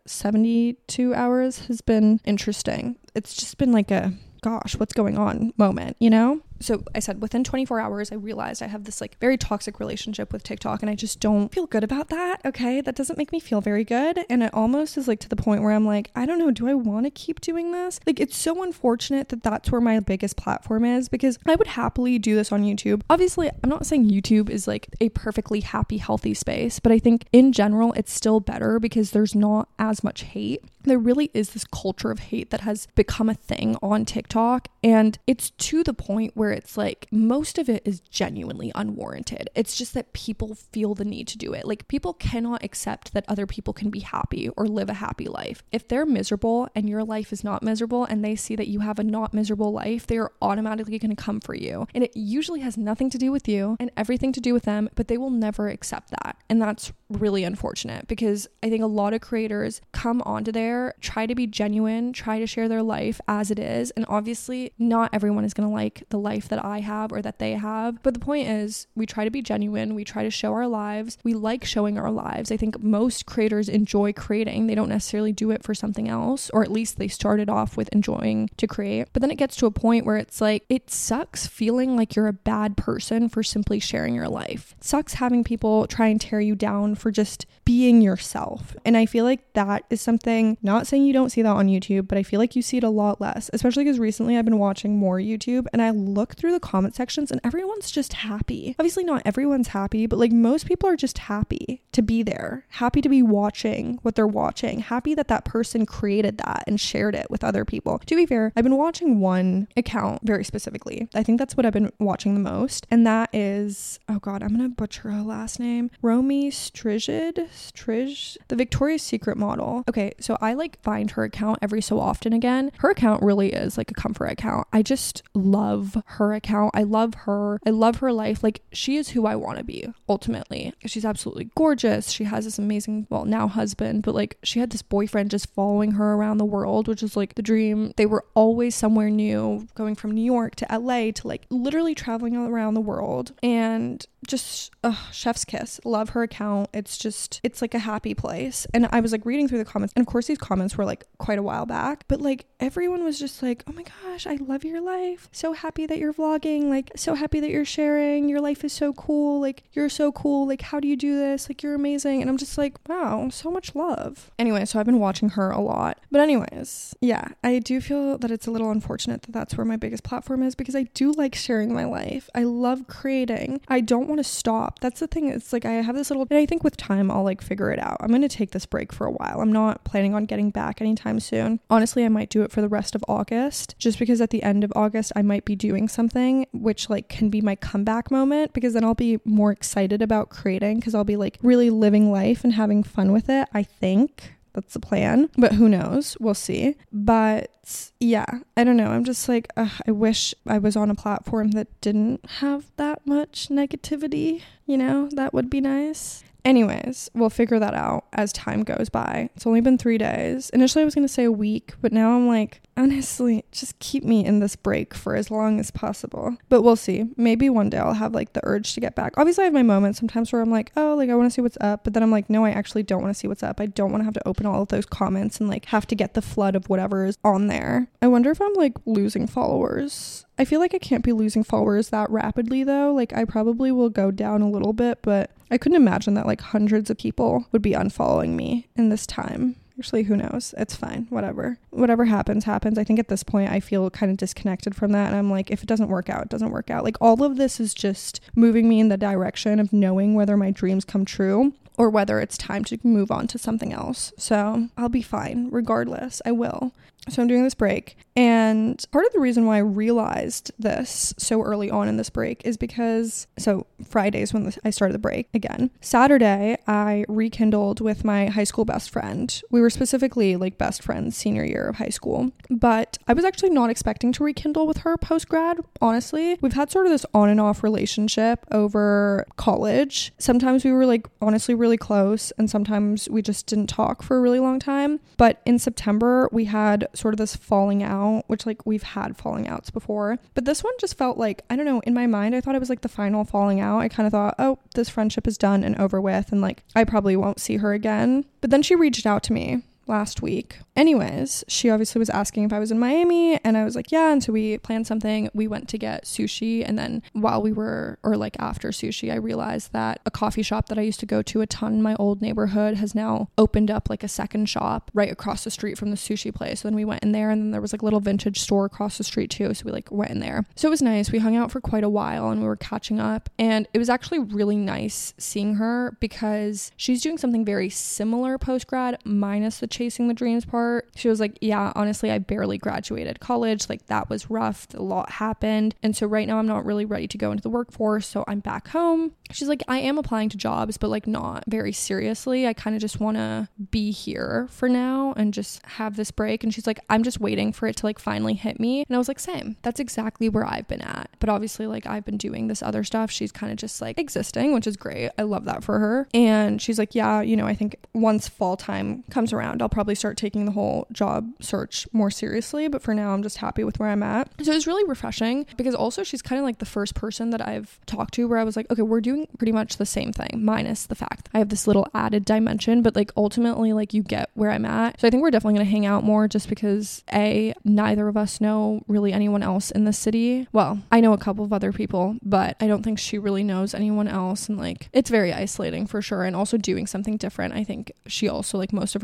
72 hours has been interesting. It's just been like a gosh, what's going on moment, you know? So I said within 24 hours, I realized I have this like very toxic relationship with TikTok, and I just don't feel good about that. Okay. That doesn't make me feel very good. And it almost is like to the point where I'm like, I don't know, do I want to keep doing this? Like, it's so unfortunate that that's where my biggest platform is, because I would happily do this on YouTube. Obviously, I'm not saying YouTube is like a perfectly happy, healthy space, but I think in general, it's still better because there's not as much hate. There really is this culture of hate that has become a thing on TikTok, and it's to the point where it's like most of it is genuinely unwarranted. It's just that people feel the need to do it. Like, people cannot accept that other people can be happy or live a happy life. If they're miserable and your life is not miserable, and they see that you have a not miserable life, they are automatically going to come for you. And it usually has nothing to do with you and everything to do with them, but they will never accept that. And that's really unfortunate, because I think a lot of creators come onto there, try to be genuine, try to share their life as it is. And obviously not everyone is going to like the life that I have or that they have. But the point is, we try to be genuine. We try to show our lives. We like showing our lives. I think most creators enjoy creating. They don't necessarily do it for something else, or at least they started off with enjoying to create. But then it gets to a point where it's like, it sucks feeling like you're a bad person for simply sharing your life. It sucks having people try and tear you down for just being yourself. And I feel like that is something, not saying you don't see that on YouTube, but I feel like you see it a lot less, especially because recently I've been watching more YouTube and I look through the comment sections and everyone's just happy. Obviously not everyone's happy, but like most people are just happy to be there, happy to be watching what they're watching, happy that that person created that and shared it with other people. To be fair, I've been watching one account very specifically. I think that's what I've been watching the most, and that is, oh god, I'm gonna butcher her last name, Romy Stridley. Trish, the Victoria's Secret model. Okay, so I like find her account every so often again. Her account really is like a comfort account. I just love her account. I love her. I love her life. Like, she is who I want to be ultimately. She's absolutely gorgeous. She has this amazing, well, now husband, but like she had this boyfriend just following her around the world, which is like the dream. They were always somewhere new, going from New York to LA to like literally traveling around the world, and just chef's kiss. Love her account. It's like a happy place. And I was like reading through the comments, and of course these comments were like quite a while back, but like everyone was just like, oh my gosh, I love your life, so happy that you're vlogging, like so happy that you're sharing, your life is so cool, like you're so cool, like how do you do this, like you're amazing. And I'm just like, wow, so much love. Anyway, so I've been watching her a lot, but anyways, yeah, I do feel that it's a little unfortunate that that's where my biggest platform is, because I do like sharing my life. I love creating. I don't want to stop. That's the thing. It's like I have this little, and I think with time I'll like figure it out. I'm going to take this break for a while. I'm not planning on getting back anytime soon. Honestly, I might do it for the rest of August, just because at the end of August I might be doing something which like can be my comeback moment, because then I'll be more excited about creating, because I'll be like really living life and having fun with it. I think that's the plan, but who knows? We'll see. But yeah, I don't know. I'm just like, I wish I was on a platform that didn't have that much negativity. You know, that would be nice. Anyways, we'll figure that out as time goes by. It's only been 3 days. Initially, I was going to say a week, but now I'm like, honestly, just keep me in this break for as long as possible. But we'll see. Maybe one day I'll have like the urge to get back. Obviously, I have my moments sometimes where I'm like, oh, like I want to see what's up. But then I'm like, no, I actually don't want to see what's up. I don't want to have to open all of those comments and like have to get the flood of whatever is on there. I wonder if I'm like losing followers. I feel like I can't be losing followers that rapidly though. Like I probably will go down a little bit, but I couldn't imagine that like hundreds of people would be unfollowing me in this time. Actually, who knows? It's fine. Whatever happens. I think at this point I feel kind of disconnected from that, and I'm like, if it doesn't work out, it doesn't work out. Like all of this is just moving me in the direction of knowing whether my dreams come true or whether it's time to move on to something else. So I'll be fine regardless. I will. So I'm doing this break, and part of the reason why I realized this so early on in this break is because, so Fridays when I started the break again, Saturday I rekindled with my high school best friend. We were specifically like best friends senior year of high school, but I was actually not expecting to rekindle with her post-grad, honestly. We've had sort of this on and off relationship over college. Sometimes we were like honestly really close, and sometimes we just didn't talk for a really long time. But in September we had sort of this falling out, which like we've had falling outs before, but this one just felt like, I don't know, in my mind I thought it was like the final falling out. I kind of thought, oh, this friendship is done and over with, and like I probably won't see her again. But then she reached out to me last week. Anyways, she obviously was asking if I was in Miami, and I was like, yeah. And so we planned something. We went to get sushi, and then while we were, or like after sushi, I realized that a coffee shop that I used to go to a ton in my old neighborhood has now opened up like a second shop right across the street from the sushi place. So then we went in there, and then there was like a little vintage store across the street too, so we like went in there. So it was nice. We hung out for quite a while, and we were catching up, and it was actually really nice seeing her because she's doing something very similar post-grad minus the chasing the dreams part. She was like, yeah, honestly, I barely graduated college. Like that was rough. A lot happened. And so right now I'm not really ready to go into the workforce. So I'm back home. She's like, I am applying to jobs, but like not very seriously. I kind of just want to be here for now and just have this break. And she's like, I'm just waiting for it to like finally hit me. And I was like, same. That's exactly where I've been at. But obviously like I've been doing this other stuff. She's kind of just like existing, which is great. I love that for her. And she's like, yeah, you know, I think once fall time comes around, I'll probably start taking the whole job search more seriously, but for now I'm just happy with where I'm at. So it was really refreshing because also she's kind of like the first person that I've talked to where I was like, okay, we're doing pretty much the same thing minus the fact I have this little added dimension, but like ultimately like you get where I'm at. So I think we're definitely going to hang out more just because neither of us know really anyone else in the city. Well, I know a couple of other people, but I don't think she really knows anyone else, and like it's very isolating for sure. And also doing something different, I think she also, like most of her friends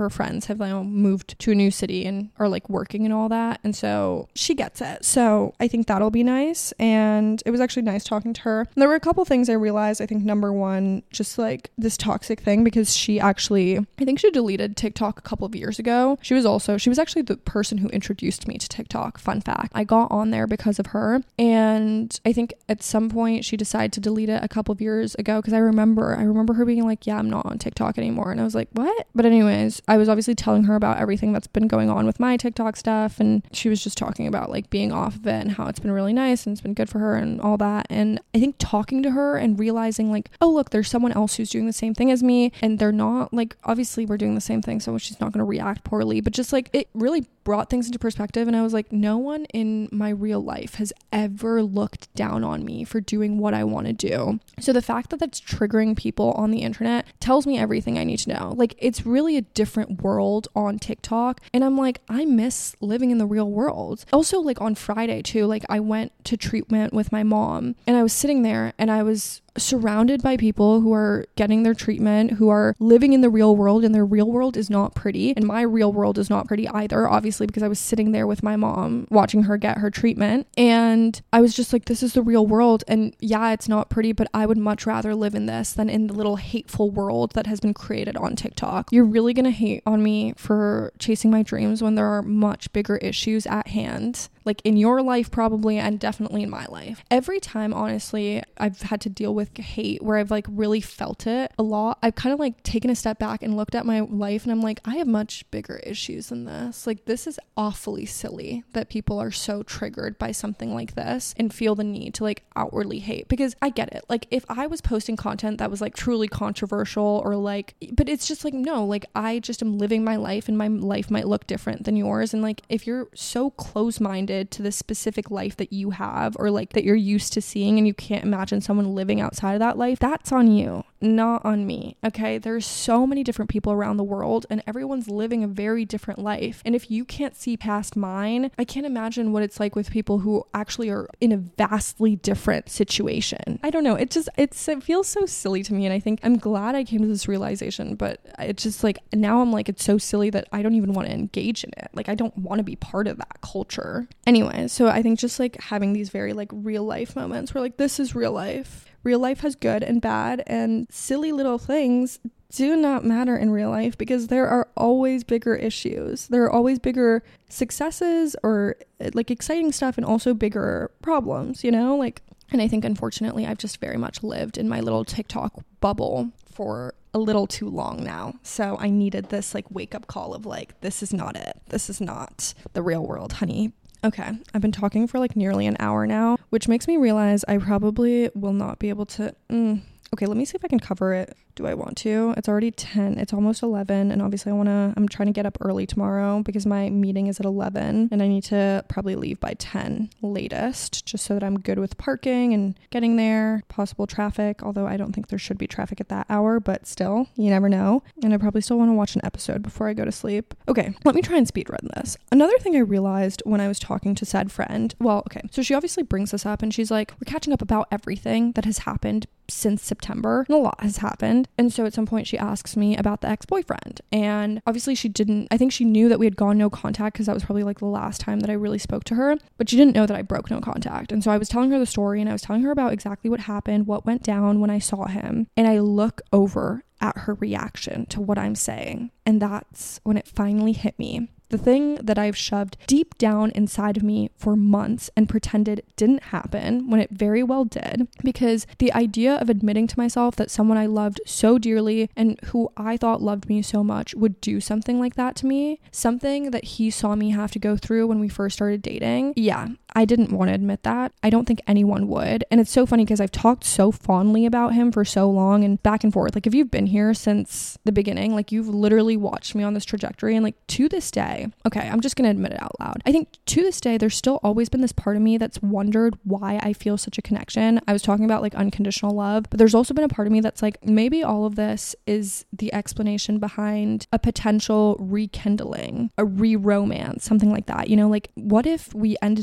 have now moved to a new city and are like working and all that. And so she gets it. So I think that'll be nice. And it was actually nice talking to her. And there were a couple things I realized. I think number one, just like this toxic thing, because I think she deleted TikTok a couple of years ago. She was actually the person who introduced me to TikTok. Fun fact. I got on there because of her. And I think at some point she decided to delete it a couple of years ago, because I remember her being like, yeah, I'm not on TikTok anymore. And I was like, what? But anyways, I was obviously telling her about everything that's been going on with my TikTok stuff, and she was just talking about like being off of it and how it's been really nice and it's been good for her and all that. And I think talking to her and realizing like, oh look, there's someone else who's doing the same thing as me, and they're not like, obviously we're doing the same thing, so she's not going to react poorly, but just like it really brought things into perspective. And I was like, no one in my real life has ever looked down on me for doing what I want to do. So the fact that that's triggering people on the internet tells me everything I need to know. Like, it's really a different world on TikTok, and I'm like, I miss living in the real world. Also, like on Friday too, like I went to treatment with my mom, and I was sitting there and I was surrounded by people who are getting their treatment, who are living in the real world, and their real world is not pretty, and my real world is not pretty either, obviously, because I was sitting there with my mom watching her get her treatment. And I was just like, this is the real world, and yeah, it's not pretty, but I would much rather live in this than in the little hateful world that has been created on TikTok. You're really gonna hate on me for chasing my dreams when there are much bigger issues at hand, like in your life probably, and definitely in my life. Every time, honestly, I've had to deal with hate where I've like really felt it a lot, I've kind of like taken a step back and looked at my life, and I'm like, I have much bigger issues than this. Like, this is awfully silly that people are so triggered by something like this and feel the need to like outwardly hate, because I get it. Like, if I was posting content that was like truly controversial or like, but it's just like, no, like I just am living my life, and my life might look different than yours. And like, if you're so close-minded to the specific life that you have, or like that you're used to seeing, and you can't imagine someone living outside of that life, that's on you, not on me. Okay, there's so many different people around the world, and everyone's living a very different life, and if you can't see past mine, I can't imagine what it's like with people who actually are in a vastly different situation. I don't know, it feels so silly to me, and I think I'm glad I came to this realization, but it's just like, now I'm like, it's so silly that I don't even want to engage in it. Like, I don't want to be part of that culture. Anyway, so I think just like having these very like real life moments where like, this is real life. Real life has good and bad, and silly little things do not matter in real life, because there are always bigger issues. There are always bigger successes or like exciting stuff, and also bigger problems, you know? Like, and I think unfortunately I've just very much lived in my little TikTok bubble for a little too long now. So I needed this like wake up call of like, this is not it. This is not the real world, honey. Okay, I've been talking for like nearly an hour now, which makes me realize I probably will not be able to... Okay, let me see if I can cover it. Do I want to? It's already 10. It's almost 11. And obviously I'm trying to get up early tomorrow because my meeting is at 11. And I need to probably leave by 10 latest, just so that I'm good with parking and getting there, possible traffic. Although I don't think there should be traffic at that hour, but still, you never know. And I probably still want to watch an episode before I go to sleep. Okay, let me try and speedrun this. Another thing I realized when I was talking to said friend, so she obviously brings this up and she's like, we're catching up about everything that has happened since September, and a lot has happened. And so at some point she asks me about the ex-boyfriend, and obviously I think she knew that we had gone no contact, because that was probably like the last time that I really spoke to her, but she didn't know that I broke no contact. And so I was telling her the story, and I was telling her about exactly what happened, what went down when I saw him, and I look over at her reaction to what I'm saying, and that's when it finally hit me. The thing that I've shoved deep down inside of me for months and pretended didn't happen, when it very well did, because the idea of admitting to myself that someone I loved so dearly and who I thought loved me so much would do something like that to me, something that he saw me have to go through when we first started dating, yeah, I didn't want to admit that. I don't think anyone would. And it's so funny because I've talked so fondly about him for so long, and back and forth. Like, if you've been here since the beginning, like, you've literally watched me on this trajectory, and like, to this day, okay, I'm just going to admit it out loud. I think to this day, there's still always been this part of me that's wondered why I feel such a connection. I was talking about like unconditional love, but there's also been a part of me that's like, maybe all of this is the explanation behind a potential rekindling, a re-romance, something like that. You know, like, what if we ended up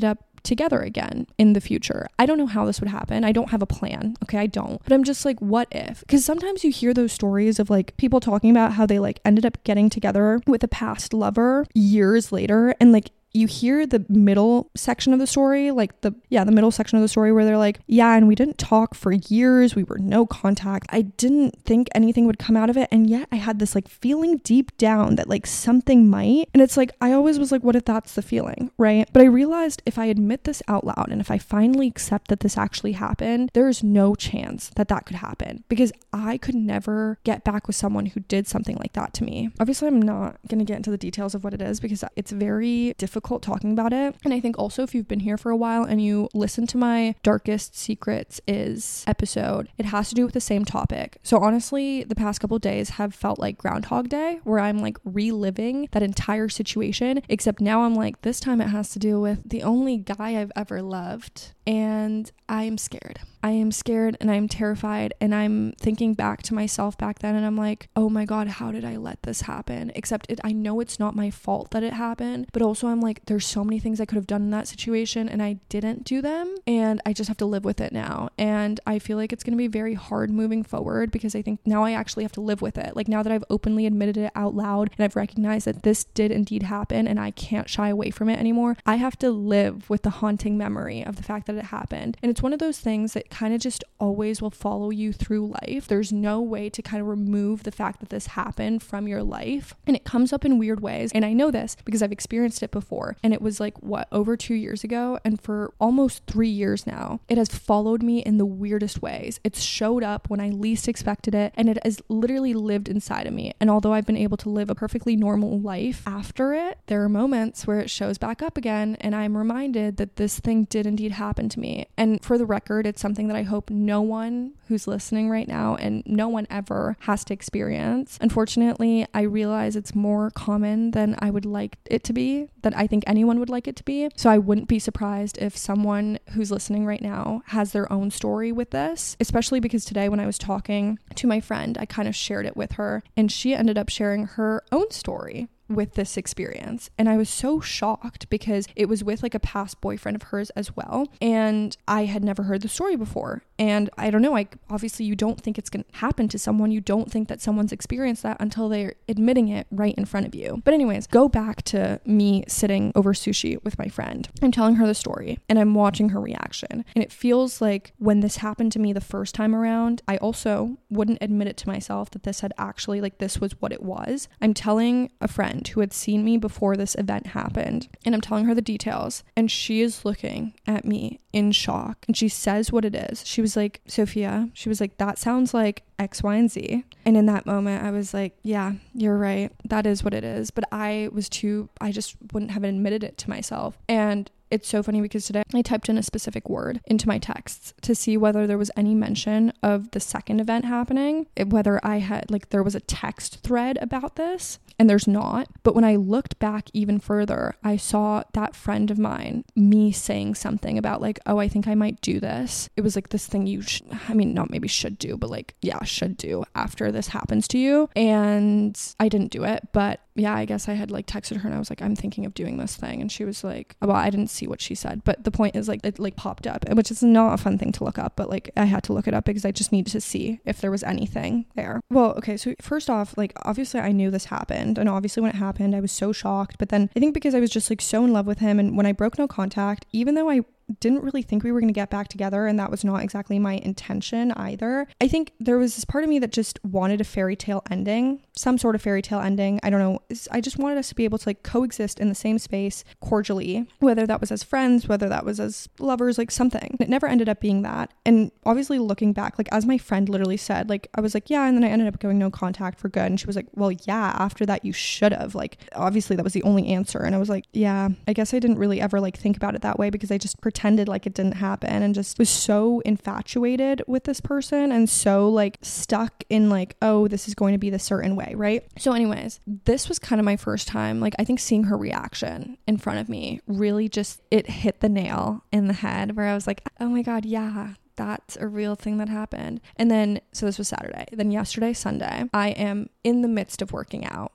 together again in the future. I don't know how this would happen. I don't have a plan. Okay, I don't. But I'm just like, what if? Because sometimes you hear those stories of like people talking about how they like ended up getting together with a past lover years later, and like you hear the middle section of the story, like the middle section of the story where they're like, yeah, and we didn't talk for years. We were no contact. I didn't think anything would come out of it. And yet I had this like feeling deep down that like something might. And it's like, I always was like, what if that's the feeling, right? But I realized if I admit this out loud and if I finally accept that this actually happened, there's no chance that that could happen, because I could never get back with someone who did something like that to me. Obviously, I'm not going to get into the details of what it is because it's very difficult talking about it. And I think also if you've been here for a while and you listen to my Darkest Secrets is episode, it has to do with the same topic. So honestly, the past couple days have felt like Groundhog Day, where I'm like reliving that entire situation, except now I'm like, this time it has to do with the only guy I've ever loved. And I am scared. I am scared and I'm terrified, and I'm thinking back to myself back then and I'm like, oh my God, how did I let this happen? Except I know it's not my fault that it happened, but also I'm like, there's so many things I could have done in that situation and I didn't do them, and I just have to live with it now. And I feel like it's going to be very hard moving forward, because I think now I actually have to live with it. Like now that I've openly admitted it out loud and I've recognized that this did indeed happen and I can't shy away from it anymore, I have to live with the haunting memory of the fact that it happened. And it's one of those things that kind of just always will follow you through life. There's no way to kind of remove the fact that this happened from your life, and it comes up in weird ways. And I know this because I've experienced it before, and it was like over 2 years ago, and for almost 3 years now it has followed me in the weirdest ways. It's showed up when I least expected it, and it has literally lived inside of me. And although I've been able to live a perfectly normal life after it, there are moments where it shows back up again, and I'm reminded that this thing did indeed happen to me. And for the record, it's something that I hope no one who's listening right now and no one ever has to experience. Unfortunately, I realize it's more common than I would like it to be, that I think anyone would like it to be. So I wouldn't be surprised if someone who's listening right now has their own story with this, especially because today when I was talking to my friend, I kind of shared it with her, and she ended up sharing her own story with this experience. And I was so shocked because it was with like a past boyfriend of hers as well, and I had never heard the story before. And I don't know, like obviously you don't think it's gonna happen to someone, you don't think that someone's experienced that until they're admitting it right in front of you. But anyways, go back to me sitting over sushi with my friend. I'm telling her the story and I'm watching her reaction, and it feels like when this happened to me the first time around, I also wouldn't admit it to myself that this had actually, like, this was what it was. I'm telling a friend who had seen me before this event happened, and I'm telling her the details, and she is looking at me in shock, and she says what it is. She was like, Sophia, she was like, that sounds like X, Y, and Z. And in that moment I was like, yeah, you're right, that is what it is. But I just wouldn't have admitted it to myself. And it's so funny because today I typed in a specific word into my texts to see whether there was any mention of the second event happening, whether I had, like, there was a text thread about this, and there's not. But when I looked back even further, I saw that friend of mine, me saying something about like, oh, I think I might do this. It was like this thing you not maybe should do, but like, yeah, should do after this happens to you. And I didn't do it, but yeah, I guess I had like texted her and I was like, I'm thinking of doing this thing. And she was like, well, I didn't see what she said, but the point is like, it like popped up, which is not a fun thing to look up, but like I had to look it up because I just needed to see if there was anything there. Well, okay. So first off, like obviously I knew this happened, and obviously when it happened, I was so shocked. But then I think because I was just like so in love with him, and when I broke no contact, even though I didn't really think we were going to get back together, and that was not exactly my intention either, I think there was this part of me that just wanted a fairy tale ending, some sort of fairy tale ending. I don't know. I just wanted us to be able to like coexist in the same space cordially, whether that was as friends, whether that was as lovers, like something. It never ended up being that. And obviously looking back, like as my friend literally said, like I was like, yeah, and then I ended up going no contact for good. And she was like, well, yeah, after that you should have, like obviously that was the only answer. And I was like, yeah, I guess I didn't really ever like think about it that way, because I just pretended like it didn't happen and just was so infatuated with this person and so like stuck in like, oh, this is going to be the certain way, right? So anyways, this was kind of my first time, like I think seeing her reaction in front of me really just, it hit the nail in the head where I was like, oh my God, yeah, that's a real thing that happened. And then, so this was Saturday. Then yesterday, Sunday, I am in the midst of working out.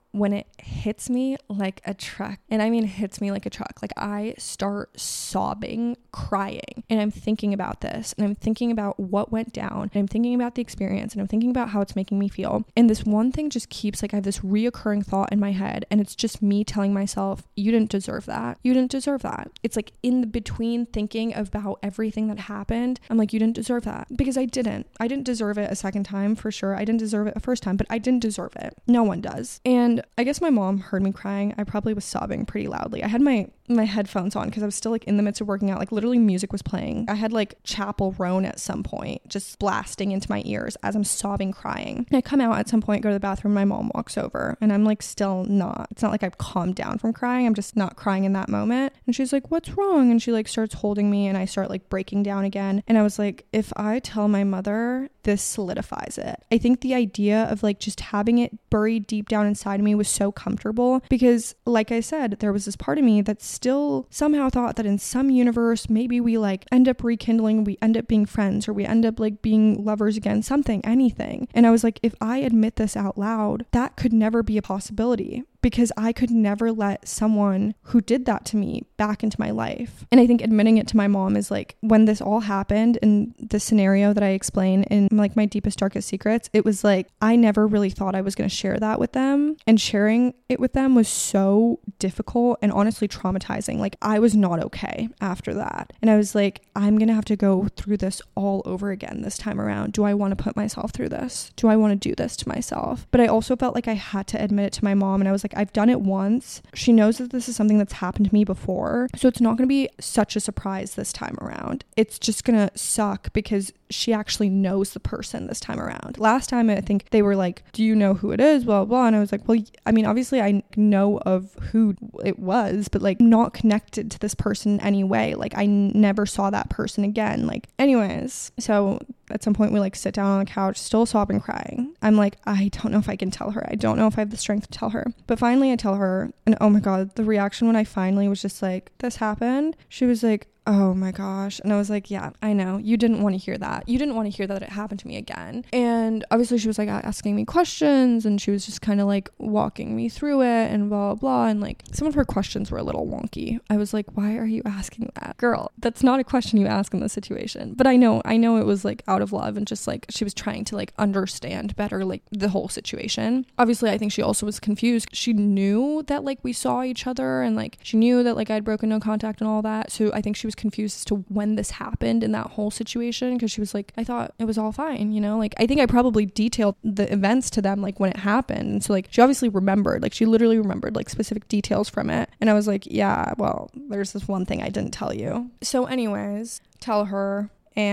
when it hits me like a truck, and I mean hits me like a truck, like I start sobbing, crying, and I'm thinking about this, and I'm thinking about what went down, and I'm thinking about the experience, and I'm thinking about how it's making me feel. And this one thing just keeps, like, I have this reoccurring thought in my head, and it's just me telling myself, you didn't deserve that. You didn't deserve that. It's like in the between thinking about everything that happened, I'm like, you didn't deserve that, because I didn't deserve it a second time, for sure. I didn't deserve it a first time, but I didn't deserve it. No one does. And I guess my mom heard me crying. I probably was sobbing pretty loudly. I had my headphones on because I was still like in the midst of working out. Like literally music was playing. I had like Chapel Roan at some point just blasting into my ears as I'm sobbing, crying. And I come out at some point, go to the bathroom, my mom walks over, and I'm like still not, it's not like I've calmed down from crying. I'm just not crying in that moment. And she's like, what's wrong? And she like starts holding me, and I start like breaking down again. And I was like, if I tell my mother, this solidifies it. I think the idea of like just having it buried deep down inside of me was so comfortable, because like I said, there was this part of me that still somehow thought that in some universe, maybe we like end up rekindling, we end up being friends, or we end up like being lovers again, something, anything. And I was like, if I admit this out loud, that could never be a possibility, because I could never let someone who did that to me back into my life. And I think admitting it to my mom is like, when this all happened in the scenario that I explain in like my deepest, darkest secrets, it was like, I never really thought I was going to share that with them. And sharing it with them was so difficult and honestly traumatizing. Like I was not okay after that. And I was like, I'm going to have to go through this all over again this time around. Do I want to put myself through this? Do I want to do this to myself? But I also felt like I had to admit it to my mom. And I was like, I've done it once. She knows that this is something that's happened to me before. So it's not going to be such a surprise this time around. It's just going to suck because she actually knows the person this time around. Last time, I think they were like, do you know who it is? Blah, blah. And I was like, well, I mean, obviously I know of who it was, but like not connected to this person in any way. Like I never saw that person again. Like anyways, so at some point we like sit down on the couch, still sobbing, crying. I'm like, I don't know if I can tell her. I don't know if I have the strength to tell her. But finally I tell her, and oh my God, the reaction when I finally was just like, this happened. She was like, oh my gosh. And I was like, yeah, I know. You didn't want to hear that. You didn't want to hear that it happened to me again. And obviously she was like asking me questions, and she was just kind of like walking me through it and blah, blah. And like some of her questions were a little wonky. I was like, why are you asking that? Girl, that's not a question you ask in this situation. But I know it was like out of love and just like she was trying to like understand better like the whole situation. Obviously, I think she also was confused. She knew that like we saw each other, and like she knew that like I'd broken no contact and all that. So I think she was confused as to when this happened in that whole situation, because she was like, I thought it was all fine, you know? Like I think I probably detailed the events to them like when it happened, and so like she obviously remembered, like she literally remembered like specific details from it. And I was like, yeah, well, there's this one thing I didn't tell you. So anyways, tell her.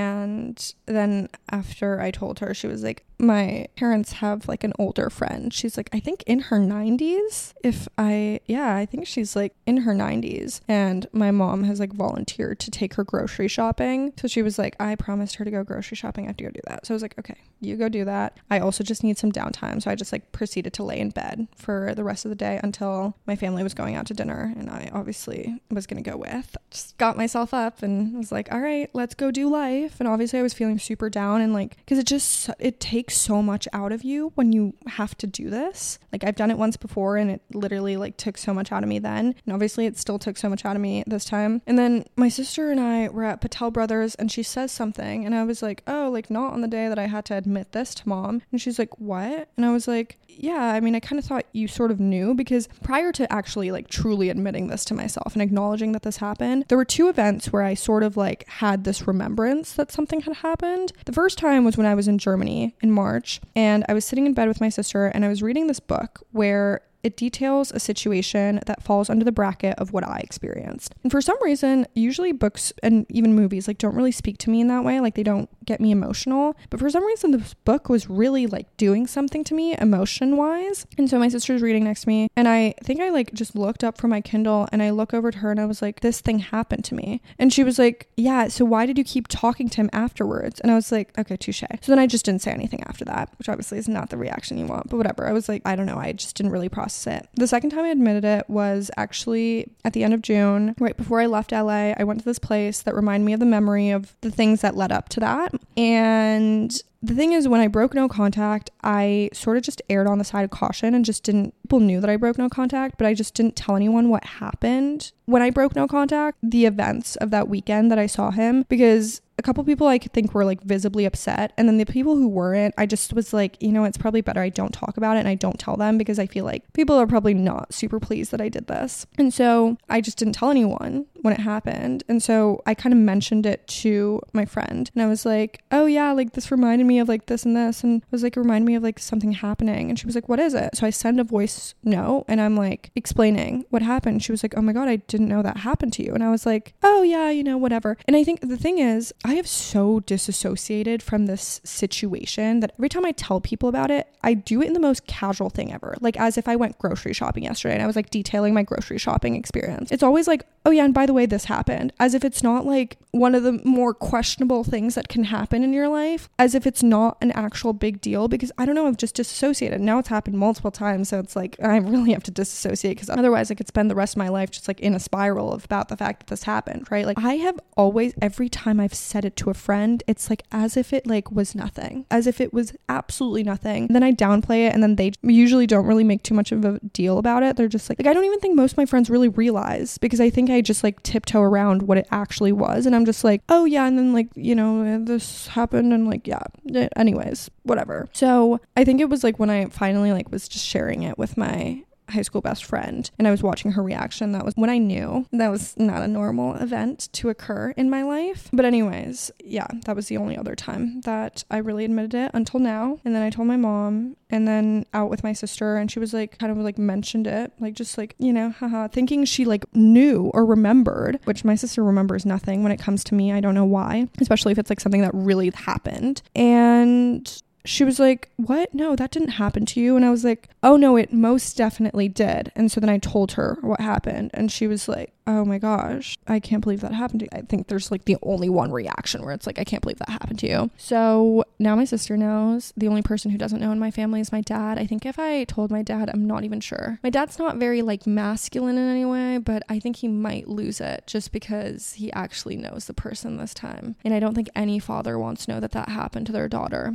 And then after I told her, she was like, my parents have like an older friend. She's like, I think in her 90s. I think she's like in her 90s. And my mom has like volunteered to take her grocery shopping. So she was like, I promised her to go grocery shopping. I have to go do that. So I was like, okay, you go do that. I also just need some downtime. So I just like proceeded to lay in bed for the rest of the day until my family was going out to dinner. And I obviously was going to go with. Just got myself up and was like, all right, let's go do life. And obviously I was feeling super down, and like, because it takes so much out of you when you have to do this. Like I've done it once before, and it literally like took so much out of me then, and obviously it still took so much out of me this time. And then my sister and I were at Patel Brothers, and she says something, and I was like, oh, like not on the day that I had to admit this to mom. And she's like, what? And I was like, yeah, I mean, I kind of thought you sort of knew, because prior to actually like truly admitting this to myself and acknowledging that this happened, there were two events where I sort of like had this remembrance that something had happened. The first time was when I was in Germany in March, and I was sitting in bed with my sister, and I was reading this book where it details a situation that falls under the bracket of what I experienced. And for some reason, usually books and even movies like don't really speak to me in that way. Like they don't get me emotional. But for some reason, this book was really like doing something to me emotion wise. And so my sister's reading next to me, and I think I like just looked up from my Kindle, and I look over to her, and I was like, this thing happened to me. And she was like, yeah, so why did you keep talking to him afterwards? And I was like, okay, touche. So then I just didn't say anything after that, which obviously is not the reaction you want, but whatever. I was like, I don't know. I just didn't really process it. The second time I admitted it was actually at the end of June, right before I left LA. I went to this place that reminded me of the memory of the things that led up to that. And the thing is, when I broke no contact, I sort of just erred on the side of caution and just didn't, people knew that I broke no contact, but I just didn't tell anyone what happened when I broke no contact, the events of that weekend that I saw him, because a couple people I could think were like visibly upset, and then the people who weren't, I just was like, you know, it's probably better I don't talk about it and I don't tell them, because I feel like people are probably not super pleased that I did this. And so I just didn't tell anyone when it happened. And so I kind of mentioned it to my friend, and I was like, oh yeah, like this reminded me of like this and this, and it was like, remind me of like something happening. And she was like, what is it? So I send a voice note and I'm like explaining what happened. She was like, oh my God, I didn't know that happened to you. And I was like, oh yeah, you know, whatever. And I think the thing is, I have so disassociated from this situation that every time I tell people about it, I do it in the most casual thing ever. Like as if I went grocery shopping yesterday and I was like detailing my grocery shopping experience. It's always like, oh yeah, and by the way, this happened. As if it's not like one of the more questionable things that can happen in your life, as if it's not an actual big deal, because I don't know, I've just disassociated. Now it's happened multiple times. So it's like, I really have to disassociate, because otherwise I could spend the rest of my life just like in a spiral about the fact that this happened, right? Like I have always, every time I've said it to a friend, it's like as if it like was nothing, as if it was absolutely nothing. And then I downplay it, and then they usually don't really make too much of a deal about it. They're just like I don't even think most of my friends really realize, because I think I just like tiptoe around what it actually was, and I'm just like, oh yeah, and then like, you know, this happened, and like, yeah, anyways, whatever. So I think it was like when I finally like was just sharing it with my high school best friend and I was watching her reaction, that was when I knew that was not a normal event to occur in my life. But anyways, yeah, that was the only other time that I really admitted it until now. And then I told my mom, and then out with my sister, and she was like, kind of like mentioned it, like just like, you know, haha, thinking she like knew or remembered, which my sister remembers nothing when it comes to me. I don't know why, especially if it's like something that really happened. And she was like, what? No, that didn't happen to you. And I was like, oh no, it most definitely did. And so then I told her what happened, and she was like, oh my gosh, I can't believe that happened to you. I think there's like the only one reaction where it's like, I can't believe that happened to you. So now my sister knows. The only person who doesn't know in my family is my dad. I think if I told my dad, I'm not even sure. My dad's not very like masculine in any way, but I think he might lose it just because he actually knows the person this time. And I don't think any father wants to know that that happened to their daughter.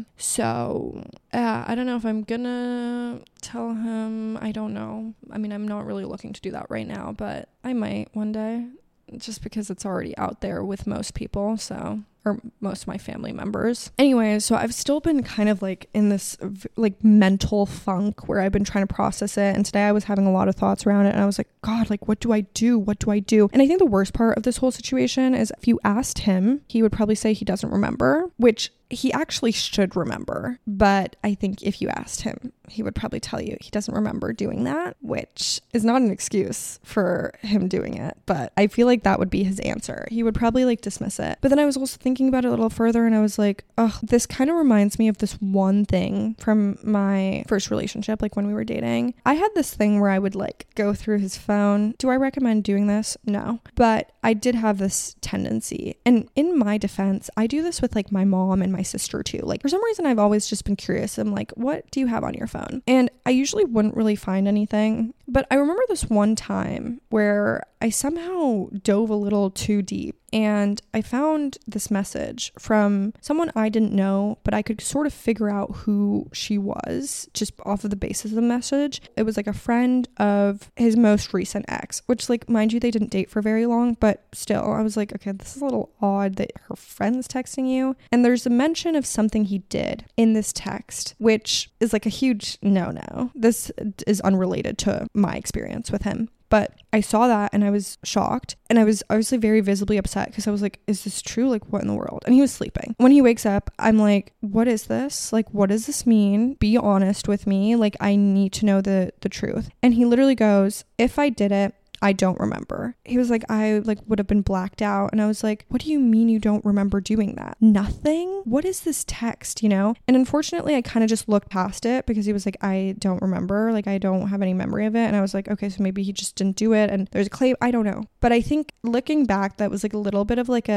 So I don't know if I'm gonna tell him. I don't know. I mean, I'm not really looking to do that right now, but I might one day, just because it's already out there with most people, so, or most of my family members. Anyway, so I've still been kind of like in this like mental funk where I've been trying to process it, and today I was having a lot of thoughts around it, and I was like, God, like what do I do? What do I do? And I think the worst part of this whole situation is if you asked him, he would probably say he doesn't remember, which he actually should remember. But I think if you asked him, he would probably tell you he doesn't remember doing that, which is not an excuse for him doing it. But I feel like that would be his answer. He would probably like dismiss it. But then I was also thinking about it a little further, and I was like, oh, this kind of reminds me of this one thing from my first relationship, like when we were dating. I had this thing where I would like go through his phone. Do I recommend doing this? No. But I did have this tendency. And in my defense, I do this with like my mom and my sister too. Like for some reason, I've always just been curious. I'm like, what do you have on your phone? And I usually wouldn't really find anything. But I remember this one time where I somehow dove a little too deep, and I found this message from someone I didn't know, but I could sort of figure out who she was just off of the basis of the message. It was like a friend of his most recent ex, which, like, mind you, they didn't date for very long, but still, I was like, okay, this is a little odd that her friend's texting you. And there's a mention of something he did in this text, which is like a huge no-no. This is unrelated to my experience with him. But I saw that and I was shocked, and I was obviously very visibly upset because I was like, is this true? Like, what in the world? And he was sleeping. When he wakes up, I'm like, what is this? Like, what does this mean? Be honest with me. Like, I need to know the truth. And he literally goes, if I did it, I don't remember. He was like, I like would have been blacked out. And I was like, what do you mean you don't remember doing that? Nothing? What is this text, you know? And unfortunately, I kind of just looked past it because he was like, I don't remember. Like, I don't have any memory of it. And I was like, okay, so maybe he just didn't do it. And there's a claim. I don't know. But I think looking back, that was like a little bit of like a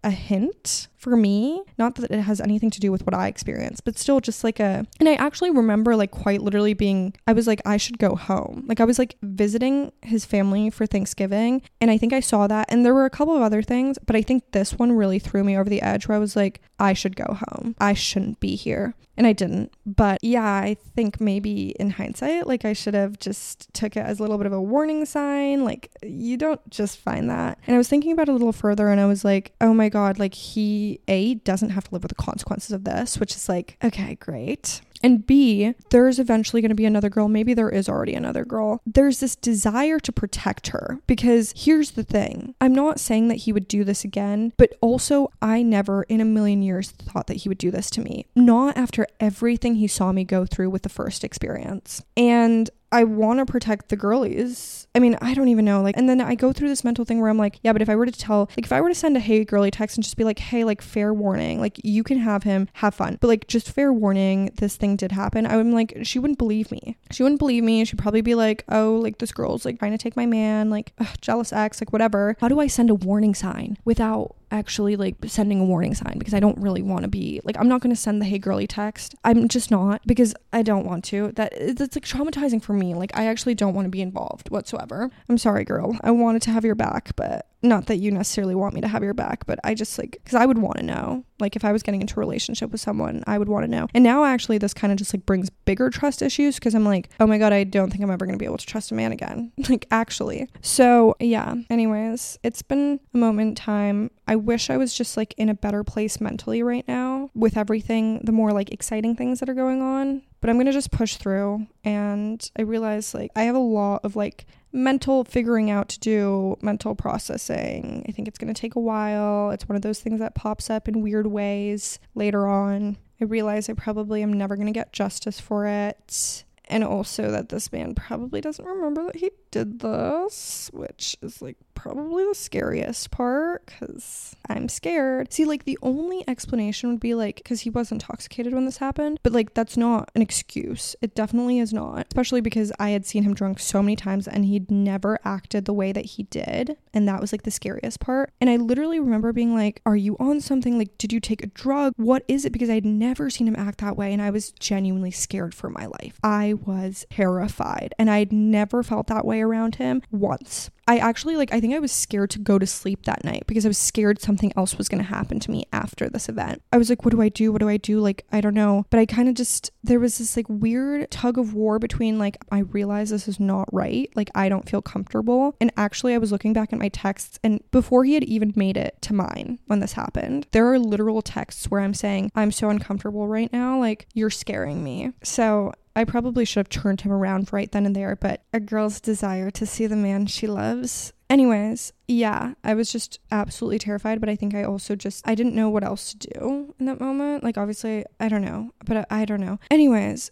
a hint for me. Not that it has anything to do with what I experienced, but still just like and I actually remember like quite literally I was like, I should go home. Like I was like visiting his family for Thanksgiving, and I think I saw that, and there were a couple of other things, but I think this one really threw me over the edge where I was like, I should go home. I shouldn't be here. And I didn't. But yeah, I think maybe in hindsight, like I should have just took it as a little bit of a warning sign. Like you don't just find that. And I was thinking about it a little further, and I was like, oh my God, like he doesn't have to live with the consequences of this, which is like, okay, great. And B, there's eventually going to be another girl. Maybe there is already another girl. There's this desire to protect her, because here's the thing. I'm not saying that he would do this again, but also I never in a million years thought that he would do this to me. Not after everything he saw me go through with the first experience. And I want to protect the girlies. I mean, I don't even know. Like, and then I go through this mental thing where I'm like, yeah, but if I were to send a hey girly text and just be like, hey, like fair warning, like you can have him, have fun, but like just fair warning, this thing did happen. I'm like, she wouldn't believe me. She'd probably be like, oh, like this girl's like trying to take my man, like jealous ex, like whatever. How do I send a warning sign without actually like sending a warning sign? Because I don't really want to be like, I'm not going to send the hey girly text. I'm just not, because I don't want to. That's like traumatizing for me. Like I actually don't want to be involved whatsoever. I'm sorry, girl. I wanted to have your back, but not that you necessarily want me to have your back, but I just like, because I would want to know. Like if I was getting into a relationship with someone, I would want to know. And now actually this kind of just like brings bigger trust issues, because I'm like, oh my God, I don't think I'm ever going to be able to trust a man again. Like actually. So yeah, anyways, it's been a moment in time. I wish I was just like in a better place mentally right now with everything, the more like exciting things that are going on. But I'm going to just push through. And I realize like I have a lot of like mental figuring out to do, mental processing. I think it's going to take a while. It's one of those things that pops up in weird ways later on. I realize I probably am never going to get justice for it. And also that this man probably doesn't remember that he did this, which is like probably the scariest part, because I'm scared. See, like the only explanation would be like, because he was intoxicated when this happened, but like that's not an excuse. It definitely is not, especially because I had seen him drunk so many times and he'd never acted the way that he did. And that was like the scariest part. And I literally remember being like, are you on something? Like, did you take a drug? What is it? Because I'd never seen him act that way. And I was genuinely scared for my life. I was terrified, and I'd never felt that way around him once. I actually I think I was scared to go to sleep that night, because I was scared something else was going to happen to me after this event. I was like, what do I do? Like, I don't know. But I kind of just, there was this like weird tug of war between like, I realize this is not right. Like, I don't feel comfortable. And actually I was looking back at my texts, and before he had even made it to mine when this happened, there are literal texts where I'm saying, I'm so uncomfortable right now. Like, you're scaring me. So I probably should have turned him around right then and there, but a girl's desire to see the man she loves. Anyways, yeah, I was just absolutely terrified, but I think I also I didn't know what else to do in that moment. Like, obviously, I don't know, but I don't know. Anyways,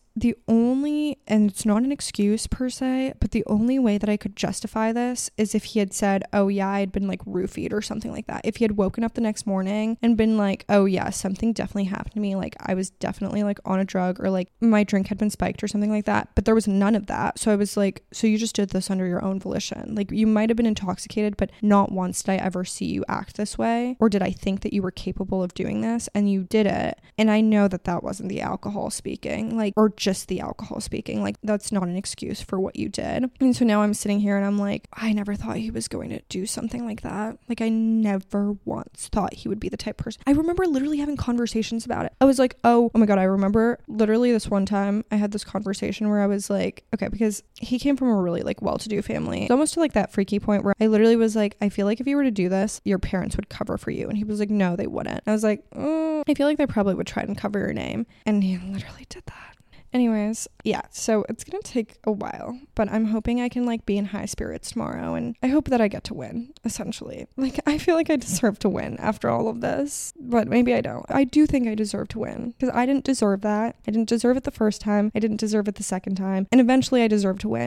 and it's not an excuse per se, but the only way that I could justify this is if he had said, oh yeah, I'd been like roofied or something like that. If he had woken up the next morning and been like, oh yeah, something definitely happened to me. Like, I was definitely like on a drug, or like my drink had been spiked or something like that. But there was none of that. So I was like, so you just did this under your own volition. Like, you might have been intoxicated, but not once did I ever see you act this way, or did I think that you were capable of doing this, and you did it. And I know that that wasn't the alcohol speaking, like, or just the alcohol speaking. Like, that's not an excuse for what you did. And so now I'm sitting here and I'm like, I never thought he was going to do something like that. Like, I never once thought he would be the type of person. I remember literally having conversations about it. I was like, oh my God, I remember literally this one time I had this conversation where I was like, okay, because he came from a really like well-to-do family. It's almost to like that freaky point where I literally was like, I feel like if you were to do this, your parents would cover for you. And he was like, no, they wouldn't. I was like, I feel like they probably would try and cover your name. And he literally did that. Anyways, yeah, so it's gonna take a while, but I'm hoping I can like be in high spirits tomorrow, and I hope that I get to win, essentially. Like, I feel like I deserve to win after all of this, but maybe I don't. I do think I deserve to win, because I didn't deserve that. I didn't deserve it the first time. I didn't deserve it the second time, and eventually I deserve to win.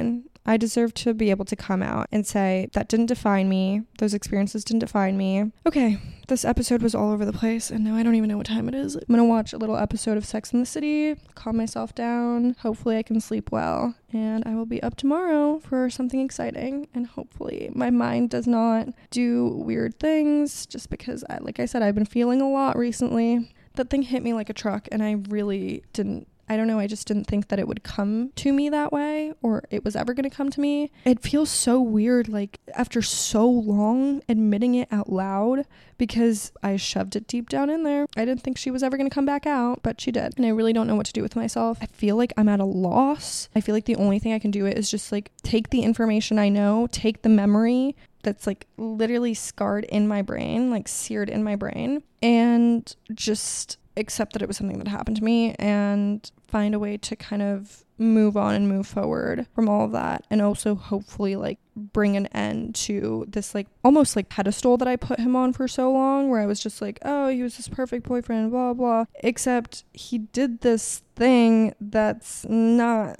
I deserve to be able to come out and say that didn't define me. Those experiences didn't define me. Okay, this episode was all over the place, and now I don't even know what time it is. I'm gonna watch a little episode of Sex and the City, calm myself down. Hopefully I can sleep well, and I will be up tomorrow for something exciting, and hopefully my mind does not do weird things, just because, like I said, I've been feeling a lot recently. That thing hit me like a truck, and I really didn't, I don't know, I just didn't think that it would come to me that way, or it was ever going to come to me. It feels so weird, like, after so long, admitting it out loud, because I shoved it deep down in there. I didn't think she was ever going to come back out, but she did, and I really don't know what to do with myself. I feel like I'm at a loss. I feel like the only thing I can do is just, like, take the information I know, take the memory that's, like, literally scarred in my brain, like, seared in my brain, and just accept that it was something that happened to me and find a way to kind of move on and move forward from all of that, and also hopefully like bring an end to this like almost like pedestal that I put him on for so long, where I was just like, oh, he was this perfect boyfriend, blah blah, except he did this thing that's not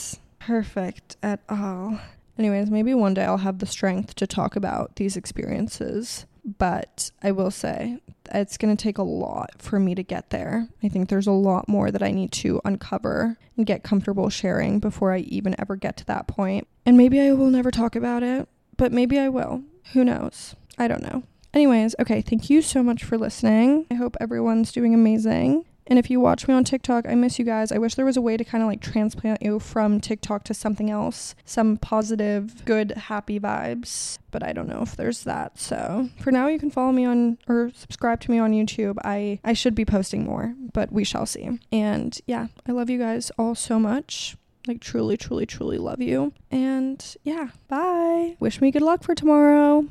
perfect at all. Anyways, maybe one day I'll have the strength to talk about these experiences, but I will say it's going to take a lot for me to get there. I think there's a lot more that I need to uncover and get comfortable sharing before I even ever get to that point. And maybe I will never talk about it, but maybe I will. Who knows? I don't know. Anyways, okay, thank you so much for listening. I hope everyone's doing amazing. And if you watch me on TikTok, I miss you guys. I wish there was a way to kind of like transplant you from TikTok to something else. Some positive, good, happy vibes. But I don't know if there's that. So for now, you can follow me on or subscribe to me on YouTube. I should be posting more, but we shall see. And yeah, I love you guys all so much. Like truly, truly, truly love you. And yeah, bye. Wish me good luck for tomorrow.